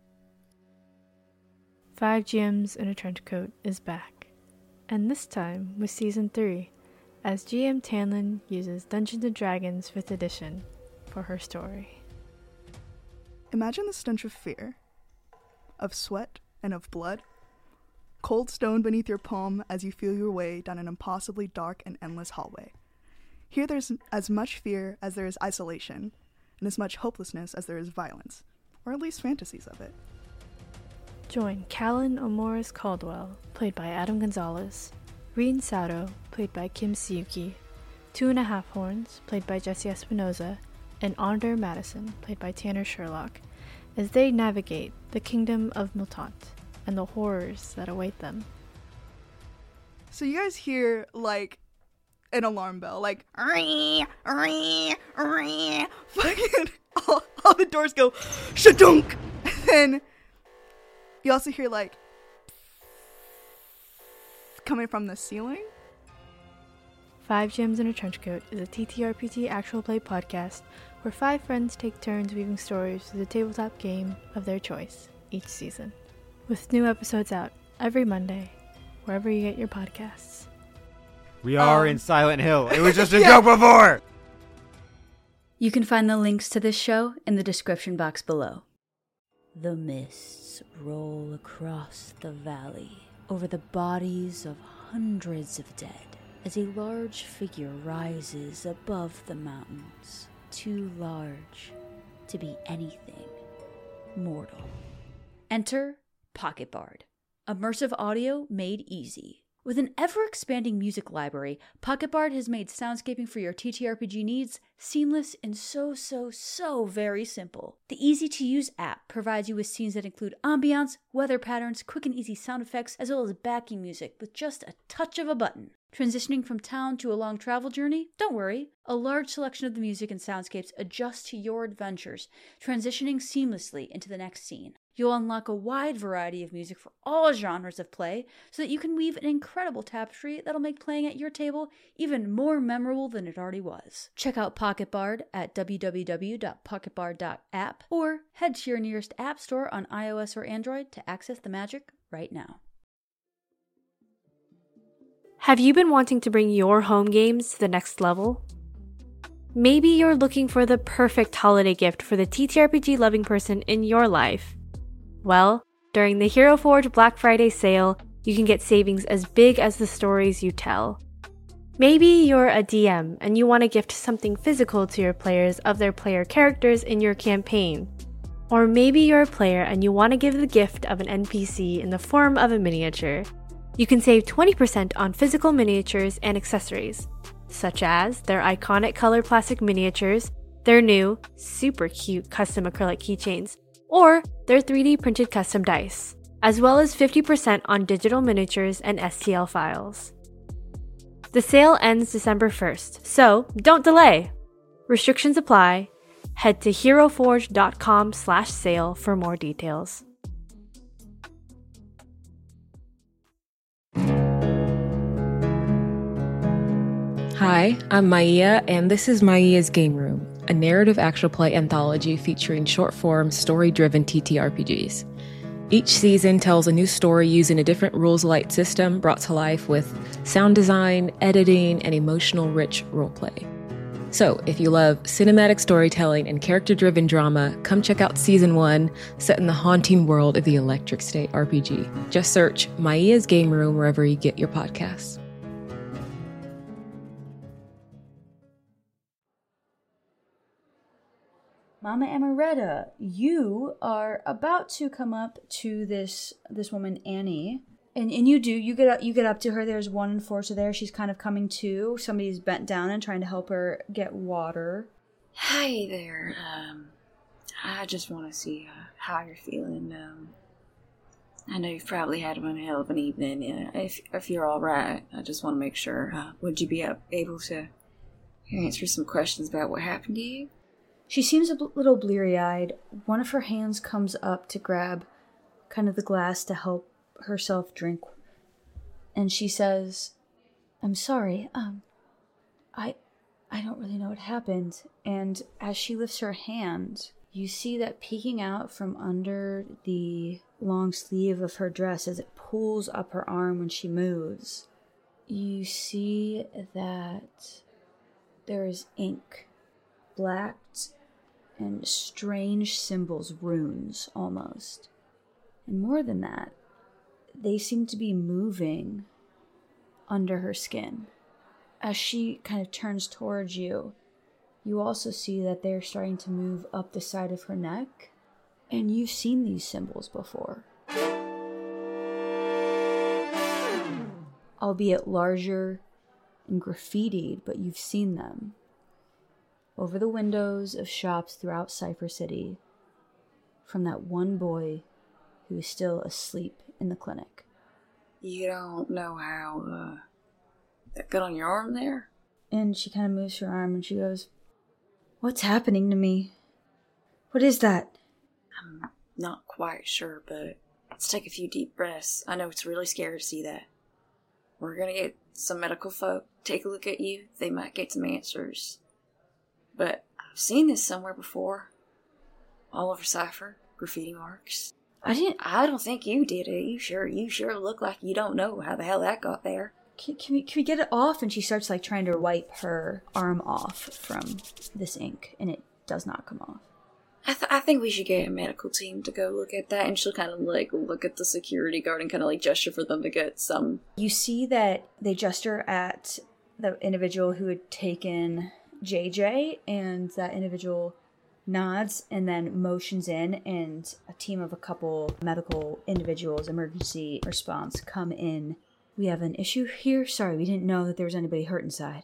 5 GMs in a Trench Coat is back, and this time with Season 3, as GM Tanlin uses Dungeons & Dragons 5th edition for her story. Imagine the stench of fear, of sweat and of blood, cold stone beneath your palm as you feel your way down an impossibly dark and endless hallway. Here there's as much fear as there is isolation, and as much hopelessness as there is violence, or at least fantasies of it. Join Callan Omoris Caldwell, played by Adam Gonzalez, Reen Sato, played by Kim Siyuki, 2.5 Horns, played by Jesse Espinoza, and Onder Madison, played by Tanner Sherlock, as they navigate the kingdom of Miltant and the horrors that await them. So you guys hear, like, an alarm bell, like, fucking, all the doors go, shadunk! And then you also hear, like, coming from the ceiling. 5 Gems in a Trench Coat is a TTRPG actual play podcast where 5 friends take turns weaving stories to the tabletop game of their choice each season. With new episodes out every Monday, wherever you get your podcasts. We are in Silent Hill. It was just a joke before! You can find the links to this show in the description box below. The mists roll across the valley over the bodies of hundreds of dead as a large figure rises above the mountains, too large to be anything mortal. Enter Pocket Bard, immersive audio made easy. With an ever-expanding music library, Pocket Bard has made soundscaping for your TTRPG needs seamless and so very simple. The easy-to-use app provides you with scenes that include ambiance, weather patterns, quick and easy sound effects, as well as backing music with just a touch of a button. Transitioning from town to a long travel journey? Don't worry. A large selection of the music and soundscapes adjust to your adventures, transitioning seamlessly into the next scene. You'll unlock a wide variety of music for all genres of play so that you can weave an incredible tapestry that'll make playing at your table even more memorable than it already was. Check out Pocket Bard at www.pocketbard.app or head to your nearest app store on iOS or Android to access the magic right now. Have you been wanting to bring your home games to the next level? Maybe you're looking for the perfect holiday gift for the TTRPG loving person in your life. Well, during the Hero Forge Black Friday sale, you can get savings as big as the stories you tell. Maybe you're a DM and you want to gift something physical to your players of their player characters in your campaign. Or maybe you're a player and you want to give the gift of an NPC in the form of a miniature. You can save 20% on physical miniatures and accessories, such as their iconic colored plastic miniatures, their new, super cute custom acrylic keychains, or their 3D printed custom dice, as well as 50% on digital miniatures and STL files. The sale ends December 1st, so don't delay! Restrictions apply. Head to heroforge.com/sale for more details. Hi, I'm Maia, and this is Maia's Game Room, a narrative actual play anthology featuring short-form, story-driven TTRPGs. Each season tells a new story using a different rules-light system brought to life with sound design, editing, and emotional-rich roleplay. So, if you love cinematic storytelling and character-driven drama, come check out Season 1, set in the haunting world of the Electric State RPG. Just search Maia's Game Room wherever you get your podcasts. Mama Amaretta, you are about to come up to this woman Annie, and you get up to her. There's one enforcer there. She's kind of coming to. Somebody's bent down and trying to help her get water. Hi there. I just want to see how you're feeling. I know you've probably had one hell of an evening. If you're all right, I just want to make sure. Would you be able to answer some questions about what happened to you? She seems a little bleary-eyed. One of her hands comes up to grab kind of the glass to help herself drink. And she says, I'm sorry, I don't really know what happened. And as she lifts her hand, you see that peeking out from under the long sleeve of her dress as it pulls up her arm when she moves, you see that there is ink, black and strange symbols, runes almost. And more than that, they seem to be moving under her skin. As she kind of turns towards you, you also see that they're starting to move up the side of her neck. And you've seen these symbols before. Albeit larger and graffitied, but you've seen them. Over the windows of shops throughout Cypher City, from that one boy who is still asleep in the clinic. You don't know how that got on your arm there? And she kind of moves her arm and she goes, What's happening to me? What is that? I'm not quite sure, but let's take a few deep breaths. I know it's really scary to see that. We're gonna get some medical folk take a look at you, they might get some answers. But I've seen this somewhere before. All over Cypher, graffiti marks. I don't think you did it. You sure look like you don't know how the hell that got there. Can we get it off? And she starts like trying to wipe her arm off from this ink, and it does not come off. I think we should get a medical team to go look at that, and she'll kind of like look at the security guard and kind of like gesture for them to get some. You see that they gesture at the individual who had taken JJ, and that individual nods and then motions in, and a team of a couple medical individuals, emergency response, come in. We have an issue here. Sorry, we didn't know that there was anybody hurt inside.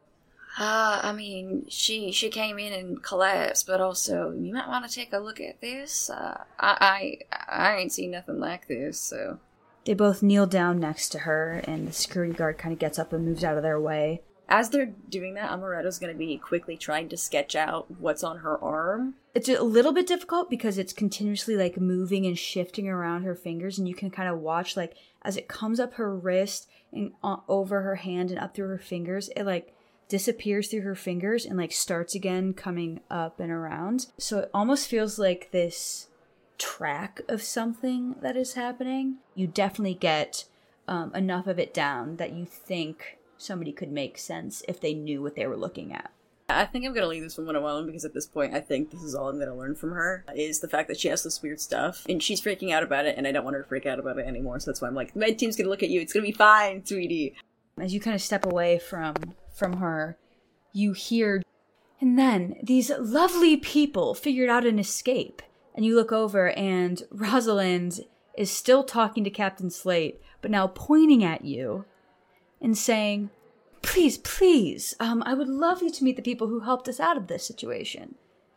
I mean, she came in and collapsed, but also, you might want to take a look at this. I ain't seen nothing like this, so. They both kneel down next to her, and the security guard kind of gets up and moves out of their way. As they're doing that, Amaretto's going to be quickly trying to sketch out what's on her arm. It's a little bit difficult because it's continuously like moving and shifting around her fingers, and you can kind of watch like as it comes up her wrist and over her hand and up through her fingers, it like disappears through her fingers and like starts again coming up and around. So it almost feels like this track of something that is happening. You definitely get enough of it down that you think somebody could make sense if they knew what they were looking at. I think I'm going to leave this woman alone because at this point I think this is all I'm going to learn from her, is the fact that she has this weird stuff, and she's freaking out about it, and I don't want her to freak out about it anymore, so that's why I'm like, the med team's going to look at you, it's going to be fine, sweetie. As you kind of step away from her, you hear, and then these lovely people figured out an escape, and you look over and Rosalind is still talking to Captain Slate, but now pointing at you and saying, Please, I would love you to meet the people who helped us out of this situation.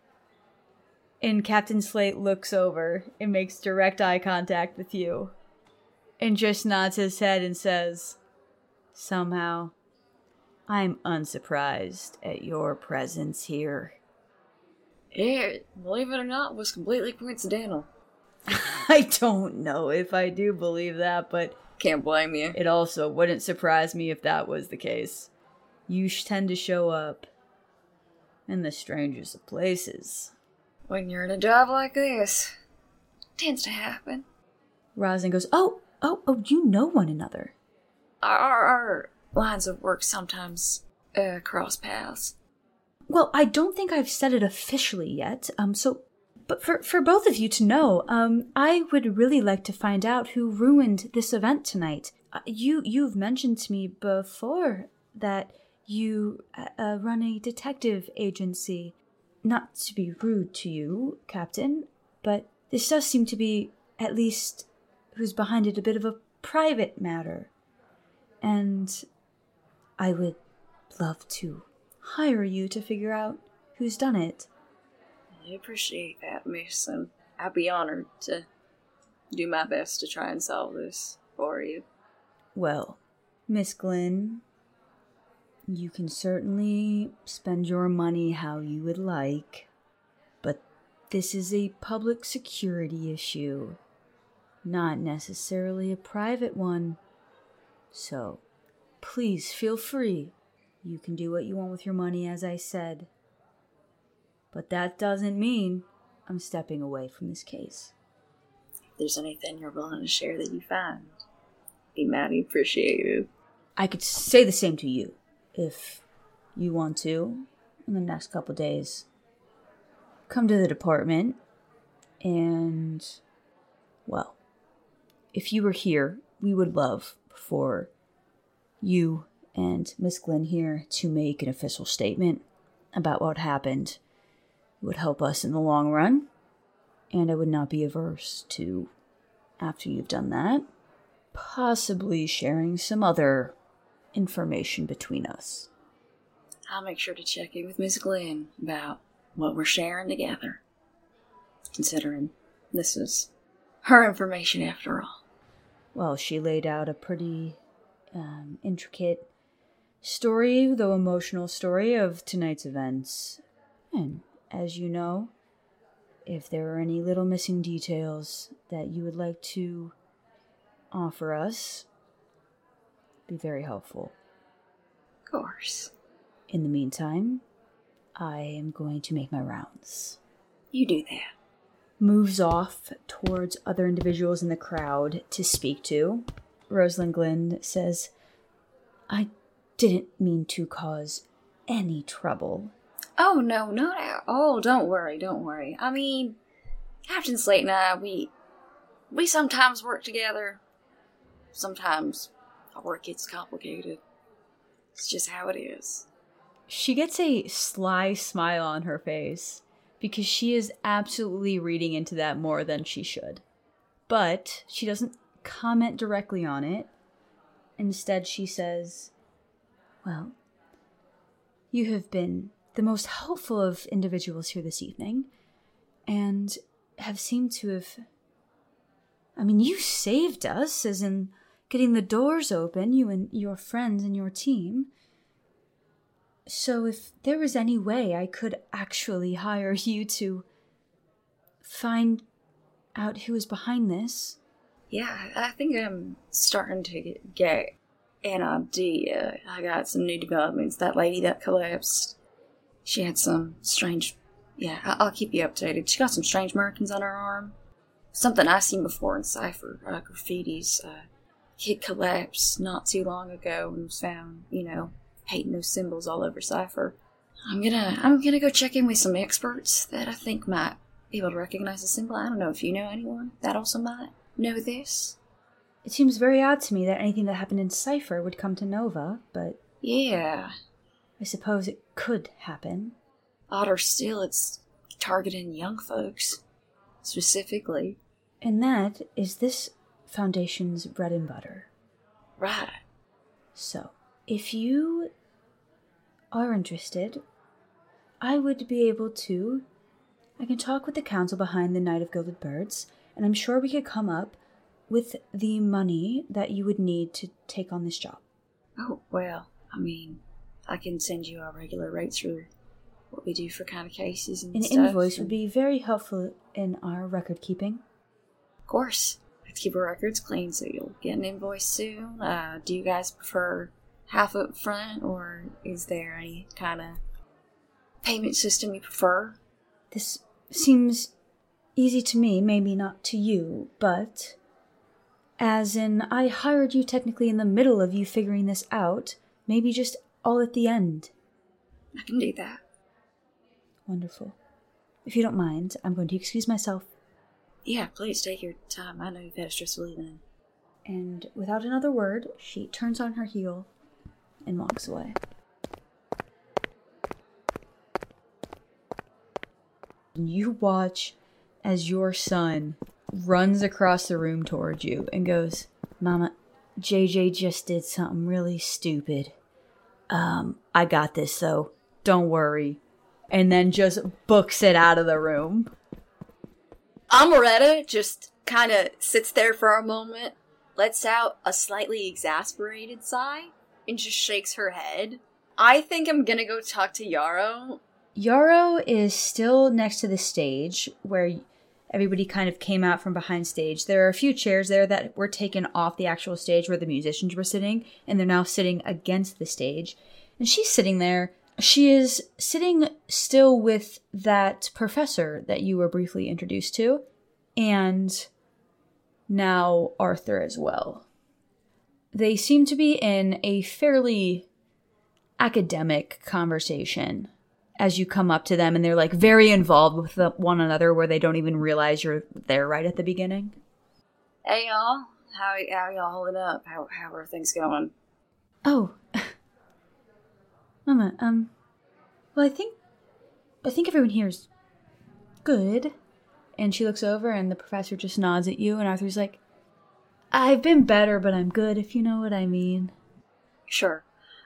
And Captain Slate looks over and makes direct eye contact with you and just nods his head and says, somehow, I'm unsurprised at your presence here. Yeah, believe it or not, was completely coincidental. I don't know if I do believe that, but can't blame you. It also wouldn't surprise me if that was the case. You tend to show up in the strangest of places. When you're in a job like this, it tends to happen. Rosalind goes, oh, you know one another. Our lines of work sometimes cross paths. Well, I don't think I've said it officially yet, but for both of you to know, I would really like to find out who ruined this event tonight. You've mentioned to me before that you run a detective agency. Not to be rude to you, Captain, but this does seem to be, at least who's behind it, a bit of a private matter. And I would love to hire you to figure out who's done it. I appreciate that, miss, and I'd be honored to do my best to try and solve this for you. Well, Miss Glynn, you can certainly spend your money how you would like, but this is a public security issue, not necessarily a private one. So, please feel free. You can do what you want with your money, as I said. But that doesn't mean I'm stepping away from this case. If there's anything you're willing to share that you find, be mighty appreciated. I could say the same to you, if you want to, in the next couple days. Come to the department, and, well, if you were here, we would love for you and Miss Glynn here to make an official statement about what happened. It would help us in the long run, and I would not be averse to, after you've done that, possibly sharing some other information between us. I'll make sure to check in with Miss Glynn about what we're sharing together, considering this is her information after all. Well, she laid out a pretty intricate story, though emotional story, of tonight's events. And as you know, if there are any little missing details that you would like to offer us, be very helpful. Of course. In the meantime, I am going to make my rounds. You do that. Moves off towards other individuals in the crowd to speak to. Rosalind Glynn says, I didn't mean to cause any trouble. Oh, no, not at all. Don't worry. I mean, Captain Slate and I, we sometimes work together. Sometimes our work gets complicated. It's just how it is. She gets a sly smile on her face because she is absolutely reading into that more than she should. But she doesn't comment directly on it. Instead, she says, well, you have been the most helpful of individuals here this evening, and have seemed to have... I mean, you saved us, as in getting the doors open, you and your friends and your team. So if there was any way I could actually hire you to find out who is behind this... Yeah, I think I'm starting to get an idea. I got some new developments. That lady that collapsed, she had some strange... Yeah, I'll keep you updated. She got some strange markings on her arm. Something I've seen before in Cypher, graffitis. Kid collapsed not too long ago and was found, painting those symbols all over Cypher. I'm gonna go check in with some experts that I think might be able to recognize the symbol. I don't know if you know anyone that also might know this. It seems very odd to me that anything that happened in Cypher would come to Nova, but... Yeah. I suppose it could happen. Odder still, it's targeting young folks, specifically. And that is this Foundation's bread and butter. Right. So, if you are interested, I would be able to... I can talk with the council behind the Night of Gilded Birds, and I'm sure we could come up with the money that you would need to take on this job. Oh, well, I mean, I can send you our regular rates for what we do for kind of cases and stuff. An invoice would be very helpful in our record keeping. Of course. Let's keep our records clean, so you'll get an invoice soon. Do you guys prefer half up front, or is there any kind of payment system you prefer? This seems easy to me, maybe not to you, but... As in, I hired you technically in the middle of you figuring this out, maybe just all at the end. I can do that. Wonderful. If you don't mind, I'm going to excuse myself. Yeah, please take your time. I know you've had a stressful evening. And without another word, she turns on her heel and walks away. You watch as your son runs across the room towards you and goes, Mama, JJ just did something really stupid. I got this though. Don't worry. And then just books it out of the room. Amaretta just kind of sits there for a moment, lets out a slightly exasperated sigh, and just shakes her head. I think I'm gonna go talk to Yarrow. Yarrow is still next to the stage where everybody kind of came out from behind stage. There are a few chairs there that were taken off the actual stage where the musicians were sitting, and they're now sitting against the stage. And she's sitting there. She is sitting still with that professor that you were briefly introduced to, and now Arthur as well. They seem to be in a fairly academic conversation as you come up to them, and they're like very involved with one another where they don't even realize you're there right at the beginning. Hey y'all, how y'all holding up? How are things going? Oh, Mama, well, I think everyone here is good. And she looks over and the professor just nods at you, and Arthur's like, I've been better, but I'm good, if you know what I mean. Sure.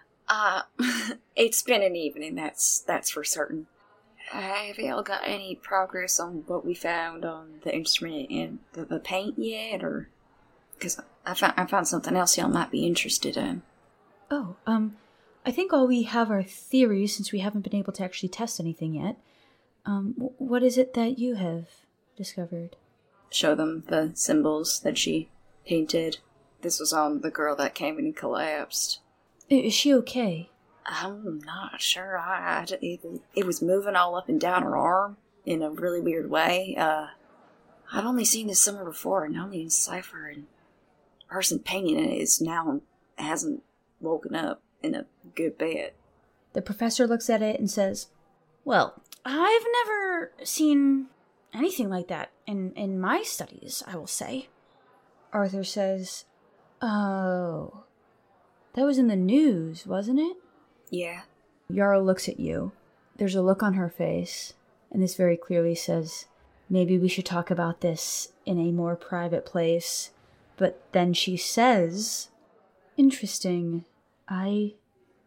It's been an evening, that's for certain. Have y'all got any progress on what we found on the instrument and the paint yet, or... Because I found something else y'all might be interested in. Oh, I think all we have are theories, since we haven't been able to actually test anything yet. What is it that you have discovered? Show them the symbols that she painted. This was on the girl that came and collapsed. Is she okay? I'm not sure. It was moving all up and down her arm in a really weird way. I'd only seen this somewhere before, and only in Cypher, and the person painting it hasn't woken up in a good bit. The professor looks at it and says, "Well, I've never seen anything like that in my studies, I will say." Arthur says, "Oh, that was in the news, wasn't it?" Yeah. Yarrow looks at you. There's a look on her face, and this very clearly says, maybe we should talk about this in a more private place. But then she says, interesting, I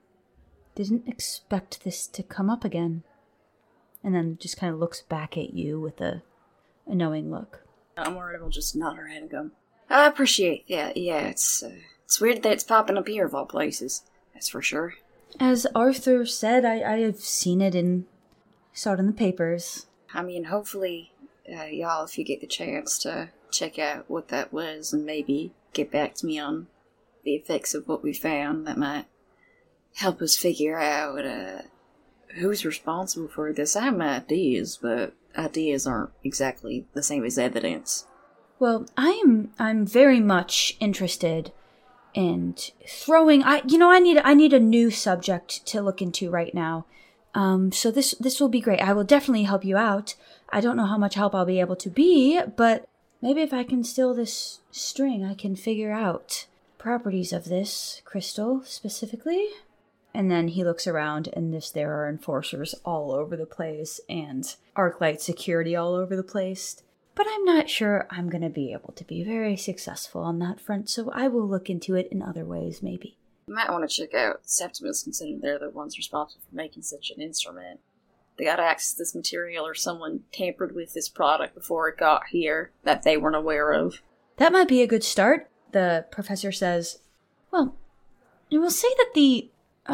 didn't expect this to come up again. And then just kind of looks back at you with a knowing look. I'm worried I'll just nod her head and go, I appreciate that. Yeah, it's weird that it's popping up here of all places. That's for sure. As Arthur said, I have seen it saw it in the papers. I mean, hopefully, y'all, if you get the chance to check out what that was and maybe get back to me on the effects of what we found, that might help us figure out who's responsible for this. I have my ideas, but ideas aren't exactly the same as evidence. Well, I'm very much interested in throwing. I need a new subject to look into right now. So this will be great. I will definitely help you out. I don't know how much help I'll be able to be, but maybe if I can steal this string, I can figure out properties of this crystal specifically. And then he looks around, and there are enforcers all over the place and Arclight security all over the place. But I'm not sure I'm going to be able to be very successful on that front, so I will look into it in other ways, maybe. You might want to check out Septimus, considering they're the ones responsible for making such an instrument. They got access to this material, or someone tampered with this product before it got here that they weren't aware of. That might be a good start, the professor says. Well, I will say that the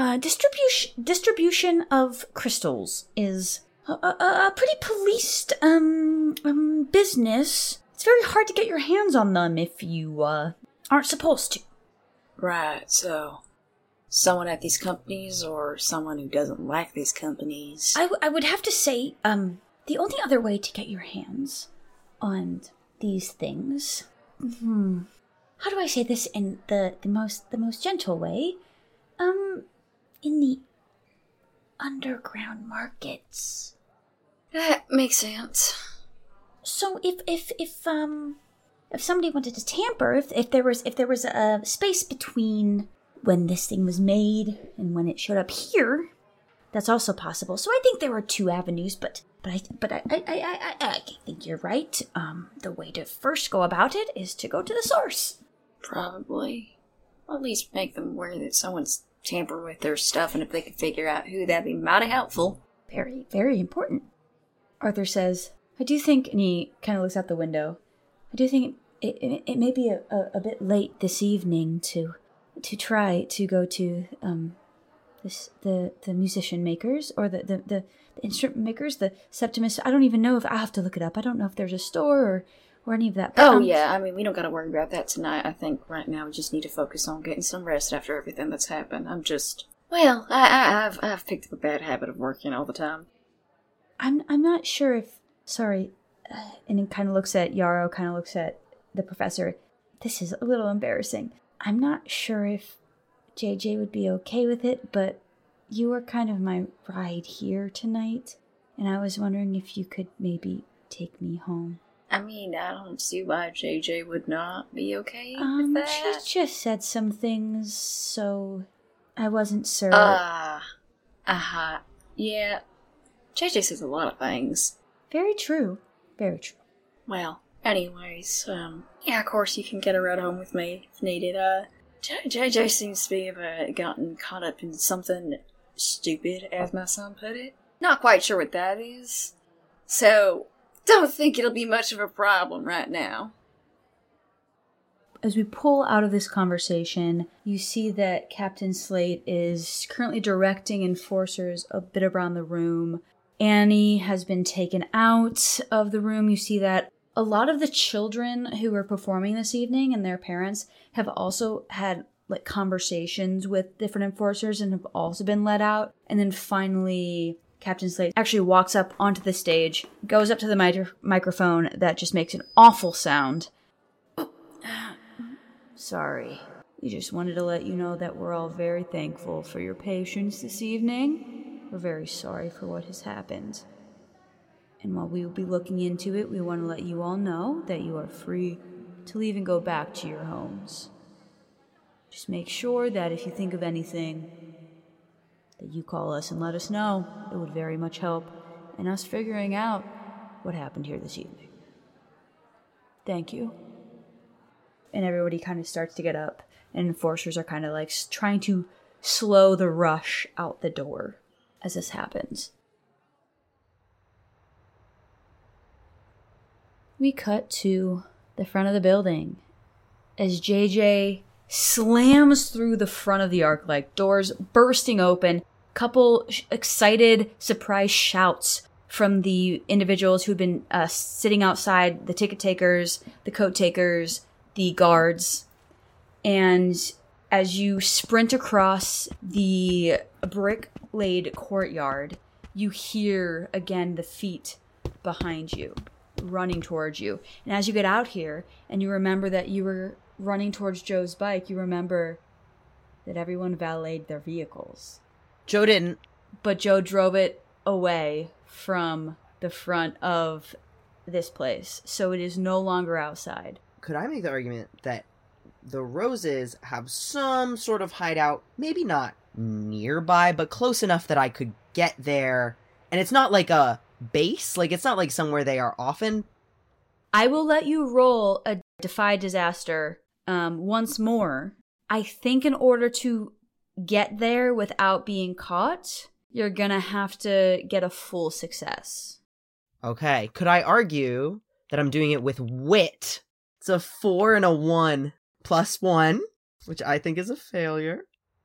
distribution of crystals is a pretty policed business. It's very hard to get your hands on them if you aren't supposed to. Right, so someone at these companies or someone who doesn't like these companies? I would have to say, the only other way to get your hands on these things, how do I say this in the most gentle way? In the underground markets. That makes sense. So if somebody wanted to tamper, if there was a space between when this thing was made and when it showed up here, that's also possible. So I think there are two avenues, but I think you're right. The way to first go about it is to go to the source. Probably. Or at least make them aware that someone's tampered with their stuff, and if they could figure out who, that'd be mighty helpful. Very, very important. Arthur says, I do think, and he kind of looks out the window, I do think it may be a bit late this evening to try to go to the musician makers, or the instrument makers, the Septimus. I don't even know if, I have to look it up. I don't know if there's a store or any of that. But, yeah, I mean, we don't gotta worry about that tonight. I think right now we just need to focus on getting some rest after everything that's happened. I've picked up a bad habit of working all the time. I'm not sure if, sorry, and he kind of looks at Yarrow, kind of looks at the professor. This is a little embarrassing. I'm not sure if JJ would be okay with it, but you were kind of my ride here tonight, and I was wondering if you could maybe take me home. I mean, I don't see why JJ would not be okay with that. She just said some things, so I wasn't certain. Yeah. JJ says a lot of things. Very true. Very true. Well, anyways, yeah, of course you can get a ride home with me if needed. JJ seems to have gotten caught up in something stupid, as my son put it. Not quite sure what that is. So, don't think it'll be much of a problem right now. As we pull out of this conversation, you see that Captain Slate is currently directing enforcers a bit around the room. Annie has been taken out of the room. You see that a lot of the children who were performing this evening and their parents have also had like conversations with different enforcers and have also been let out. And then finally, Captain Slade actually walks up onto the stage, goes up to the microphone that just makes an awful sound. Sorry. We just wanted to let you know that we're all very thankful for your patience this evening. We're very sorry for what has happened. And while we will be looking into it, we want to let you all know that you are free to leave and go back to your homes. Just make sure that if you think of anything, that you call us and let us know. It would very much help in us figuring out what happened here this evening. Thank you. And everybody kind of starts to get up, and enforcers are kind of like trying to slow the rush out the door as this happens. We cut to the front of the building as JJ slams through the front of the arc light, doors bursting open, couple excited, surprised shouts from the individuals who've been sitting outside, the ticket takers, the coat takers, the guards. And as you sprint across the brick-laid courtyard, you hear again the feet behind you, running towards you. And as you get out here, and you remember that you were running towards Joe's bike, you remember that everyone valeted their vehicles. Joe didn't. But Joe drove it away from the front of this place, so it is no longer outside. Could I make the argument that the Roses have some sort of hideout, maybe not nearby, but close enough that I could get there, and it's not like a base, like it's not like somewhere they are often? I will let you roll a Defy Disaster once more. I think in order to get there without being caught, you're gonna have to get a full success. Okay, could I argue that I'm doing it with wit? It's a 4 and a 1 plus 1, which I think is a failure.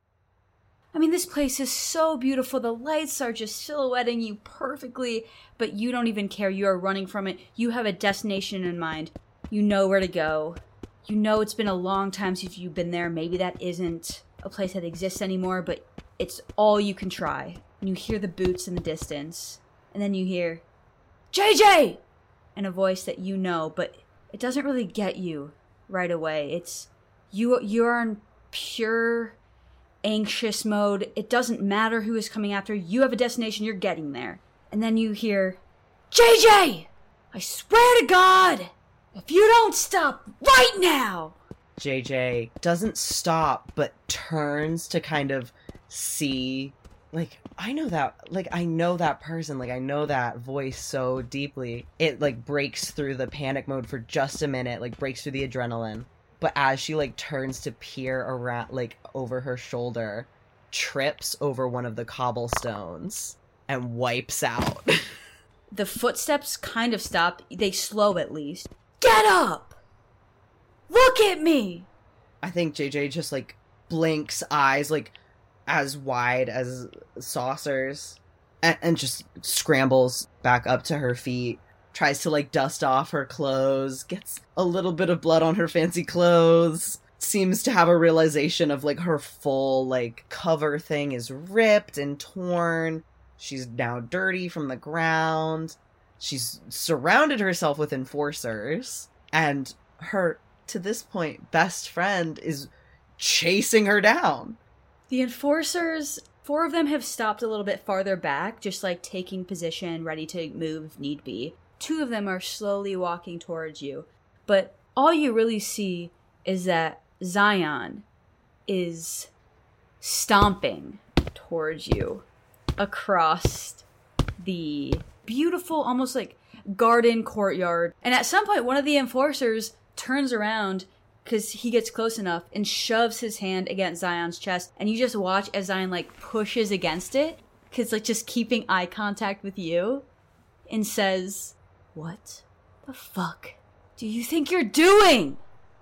I mean, this place is so beautiful. The lights are just silhouetting you perfectly, but you don't even care. You are running from it. You have a destination in mind. You know where to go. You know it's been a long time since you've been there. Maybe that isn't a place that exists anymore, but it's all you can try. And you hear the boots in the distance, and then you hear, JJ! And a voice that you know, but it doesn't really get you right away. It's, you're in pure anxious mode. It doesn't matter who is coming after. You have a destination, you're getting there. And then you hear, JJ! I swear to God, if you don't stop right now! JJ doesn't stop, but turns to kind of see, like, I know that person, like, I know that voice so deeply. It, like, breaks through the panic mode for just a minute, like, breaks through the adrenaline. But as she, like, turns to peer around, like, over her shoulder, trips over one of the cobblestones and wipes out. The footsteps kind of stop. They slow at least. Get up! Look at me! I think JJ just, like, blinks eyes, like, as wide as saucers, and just scrambles back up to her feet, tries to, like, dust off her clothes, gets a little bit of blood on her fancy clothes, seems to have a realization of, like, her full, like, cover thing is ripped and torn. She's now dirty from the ground. She's surrounded herself with enforcers, and her, to this point, best friend is chasing her down. The enforcers, 4 of them have stopped a little bit farther back, just like taking position, ready to move if need be. 2 of them are slowly walking towards you. But all you really see is that Zion is stomping towards you across the beautiful, almost like garden courtyard. And at some point, one of the enforcers turns around because he gets close enough and shoves his hand against Zion's chest, and you just watch as Zion, like, pushes against it, because, like, just keeping eye contact with you, and says, "What the fuck do you think you're doing?"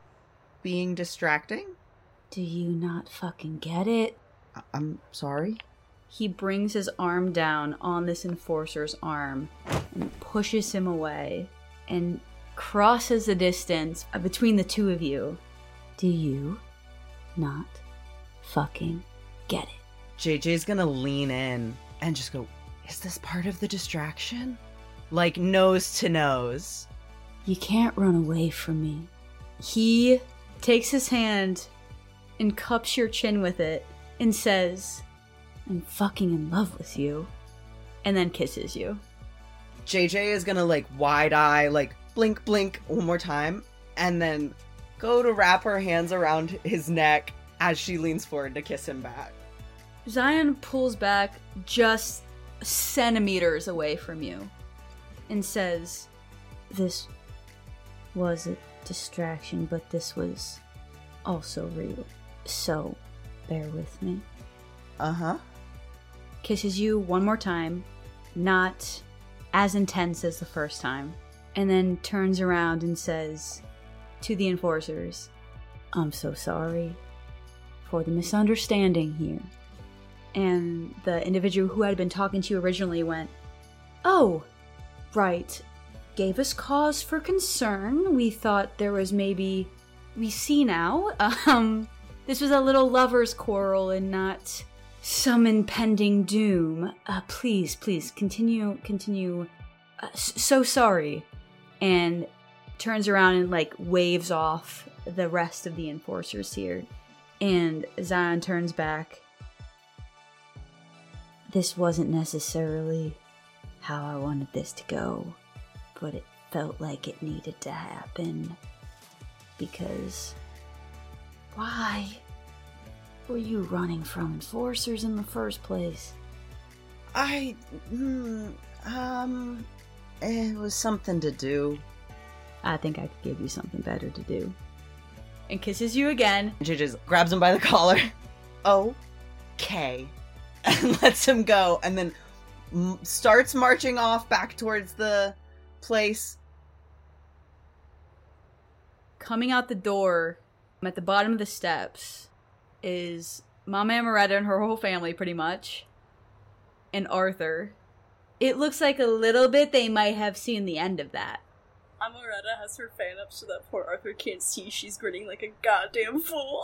Being distracting? Do you not fucking get it? I'm sorry? He brings his arm down on this enforcer's arm and pushes him away, and crosses the distance between the 2 of you. Do you not fucking get it. JJ's gonna lean in and just go, is this part of the distraction? Like, nose to nose. You can't run away from me. He takes his hand and cups your chin with it and says, I'm fucking in love with you. And then kisses you. JJ is gonna, like, wide eye, like, blink, blink one more time, and then go to wrap her hands around his neck as she leans forward to kiss him back. Zion pulls back just centimeters away from you and says, this was a distraction, but this was also real. So, bear with me. Uh-huh. Kisses you one more time, not as intense as the first time, and then turns around and says to the enforcers, I'm so sorry for the misunderstanding here. And the individual who had been talking to you originally went, oh, right. Gave us cause for concern. We thought there was maybe... We see now. This was a little lover's quarrel and not some impending doom. Please, continue. So sorry. And turns around and, like, waves off the rest of the enforcers here. And Zion turns back. This wasn't necessarily how I wanted this to go, but it felt like it needed to happen. Because why were you running from enforcers in the first place? It was something to do. I think I could give you something better to do. And kisses you again. JJ just grabs him by the collar. Okay. And lets him go, and then starts marching off back towards the place. Coming out the door, at the bottom of the steps, is Mama Amaretta and her whole family, pretty much. And Arthur. It looks like a little bit they might have seen the end of that. Amaretta has her fan up so that poor Arthur can't see she's grinning like a goddamn fool.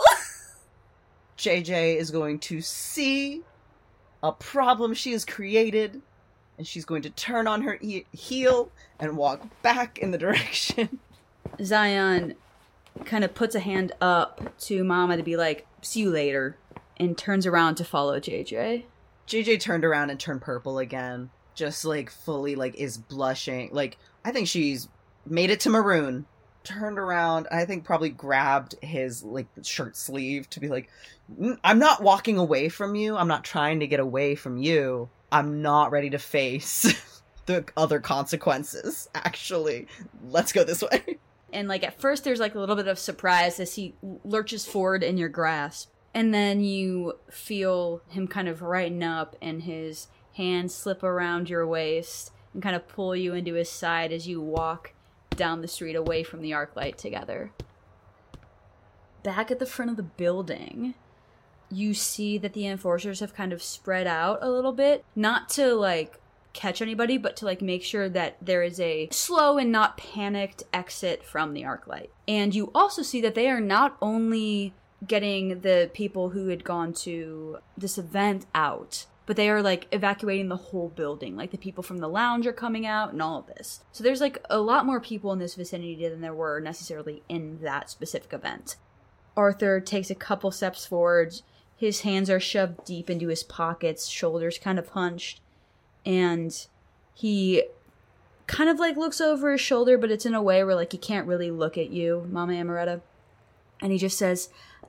JJ is going to see a problem she has created, and she's going to turn on her heel and walk back in the direction. Zion kind of puts a hand up to Mama to be like, see you later, and turns around to follow JJ. JJ turned around and turned purple again. Just, like, fully, like, is blushing. Like, I think she's made it to maroon. Turned around, I think probably grabbed his, like, shirt sleeve to be like, I'm not walking away from you. I'm not trying to get away from you. I'm not ready to face the other consequences, actually. Let's go this way. And, like, at first there's, like, a little bit of surprise as he lurches forward in your grasp. And then you feel him kind of brighten up and his hands slip around your waist and kind of pull you into his side as you walk down the street away from the Arclight together. Back at the front of the building, you see that the enforcers have kind of spread out a little bit, not to, like, catch anybody, but to, like, make sure that there is a slow and not panicked exit from the Arclight. And you also see that they are not only getting the people who had gone to this event out, but they are, like, evacuating the whole building. Like, the people from the lounge are coming out and all of this. So there's, like, a lot more people in this vicinity than there were necessarily in that specific event. Arthur takes a couple steps forward. His hands are shoved deep into his pockets, shoulders kind of hunched. And he kind of, like, looks over his shoulder, but it's in a way where, like, he can't really look at you, Mama Amaretta. And he just says,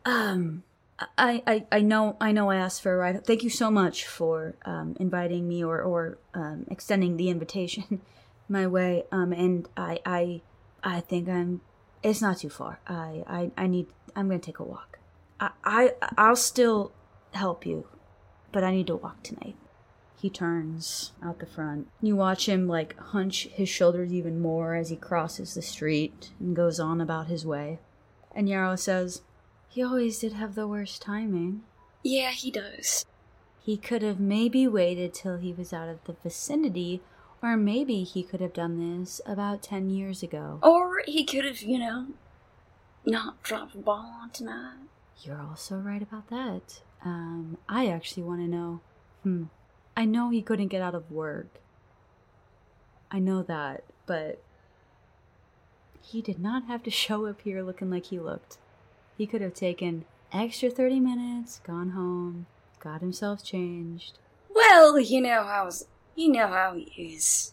I know I asked for a ride. Thank you so much for inviting me or extending the invitation my way. And I think it's not too far. I'm gonna take a walk. I'll still help you, but I need to walk tonight. He turns out the front. You watch him, like, hunch his shoulders even more as he crosses the street and goes on about his way. And Yarrow says, he always did have the worst timing. Yeah, he does. He could have maybe waited till he was out of the vicinity, or maybe he could have done this about 10 years ago. Or he could have, not dropped a ball on tonight. You're also right about that. I actually want to know. I know he couldn't get out of work. I know that, but he did not have to show up here looking like he looked. He could have taken extra 30 minutes, gone home, got himself changed. Well, you know how he is.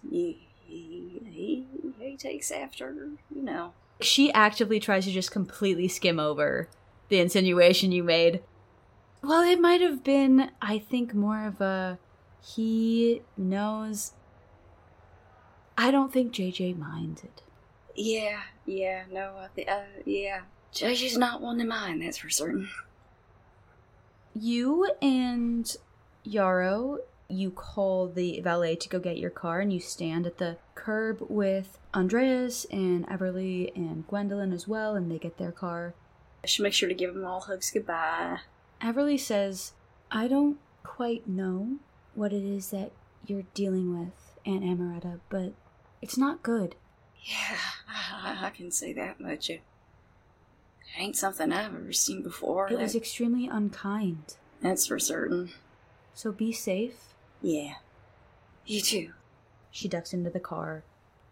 He takes after, you know. She actively tries to just completely skim over the insinuation you made. Well, it might have been, I think, more of a, he knows. I don't think JJ minded. Yeah. JJ's not one to mind, that's for certain. You and Yarrow, you call the valet to go get your car, and you stand at the curb with Andreas and Everly and Gwendolyn as well, and they get their car. I should make sure to give them all hugs goodbye. Everly says, I don't quite know what it is that you're dealing with, Aunt Amaretta, but it's not good. Yeah, I can say that much. It ain't something I've ever seen before. It was extremely unkind. That's for certain. So be safe. Yeah. You too. She ducks into the car,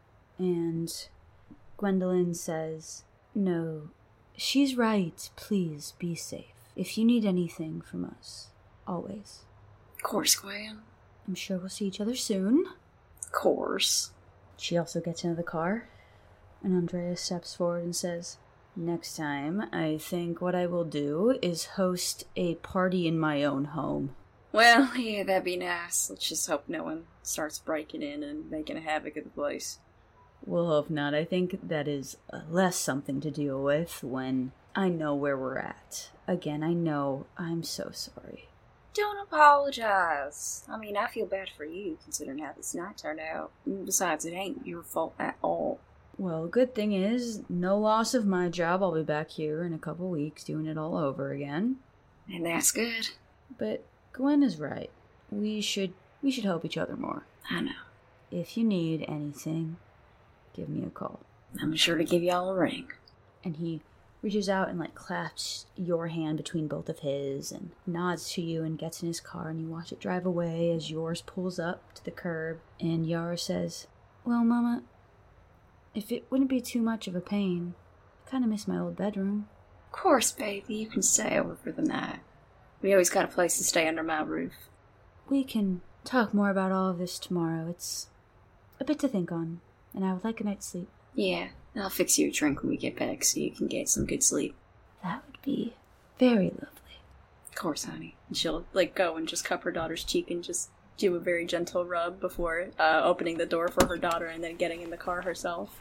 and Gwendolyn says, No, she's right. Please be safe. If you need anything from us, always. Of course, Gwen. I'm sure we'll see each other soon. Of course. She also gets into the car, and Andreas steps forward and says, Next time, I think what I will do is host a party in my own home. Well, yeah, that'd be nice. Let's just hope no one starts breaking in and making havoc of the place. We'll hope not. I think that is less something to deal with when I know where we're at. Again, I know I'm so sorry. Don't apologize. I mean, I feel bad for you, considering how this night turned out. Besides, it ain't your fault at all. Well, good thing is, no loss of my job. I'll be back here in a couple weeks doing it all over again. And that's good. But Gwen is right. We should help each other more. I know. If you need anything, give me a call. I'm sure to give y'all a ring. And he reaches out and clasps your hand between both of his and nods to you and gets in his car, and you watch it drive away as yours pulls up to the curb. And Yara says, Well, Mama, if it wouldn't be too much of a pain, I kind of miss my old bedroom. Of course, baby. You can stay over for the night. We always got a place to stay under my roof. We can talk more about all of this tomorrow. It's a bit to think on, and I would like a night's sleep. Yeah, I'll fix you a drink when we get back so you can get some good sleep. That would be very lovely. Of course, honey. And she'll, go and just cup her daughter's cheek and just do a very gentle rub before opening the door for her daughter and then getting in the car herself.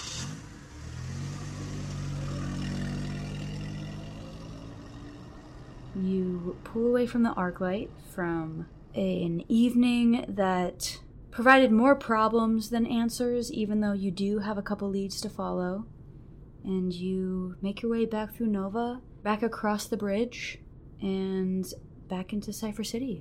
You pull away from the arc light from an evening that provided more problems than answers, even though you do have a couple leads to follow. And you make your way back through Nova, back across the bridge, and back into Cypher City.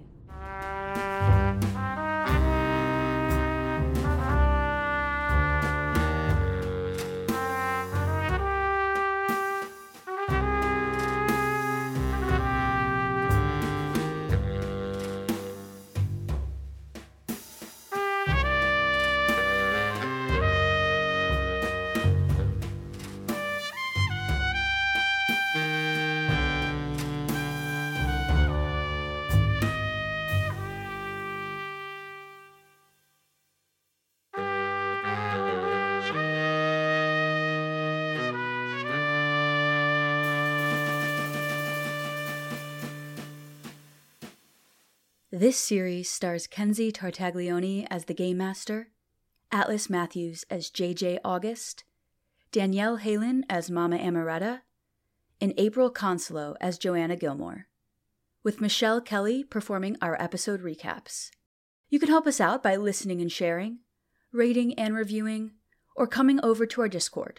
This series stars Kenzie Tartaglione as the Game Master, Atlas Matthews as JJ August, Danielle Halen as Mama Amaretta, and April Consolo as Joanna Gilmore, with Michelle Kelly performing our episode recaps. You can help us out by listening and sharing, rating and reviewing, or coming over to our Discord.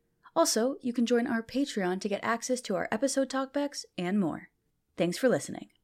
Also, you can join our Patreon to get access to our episode talkbacks and more. Thanks for listening.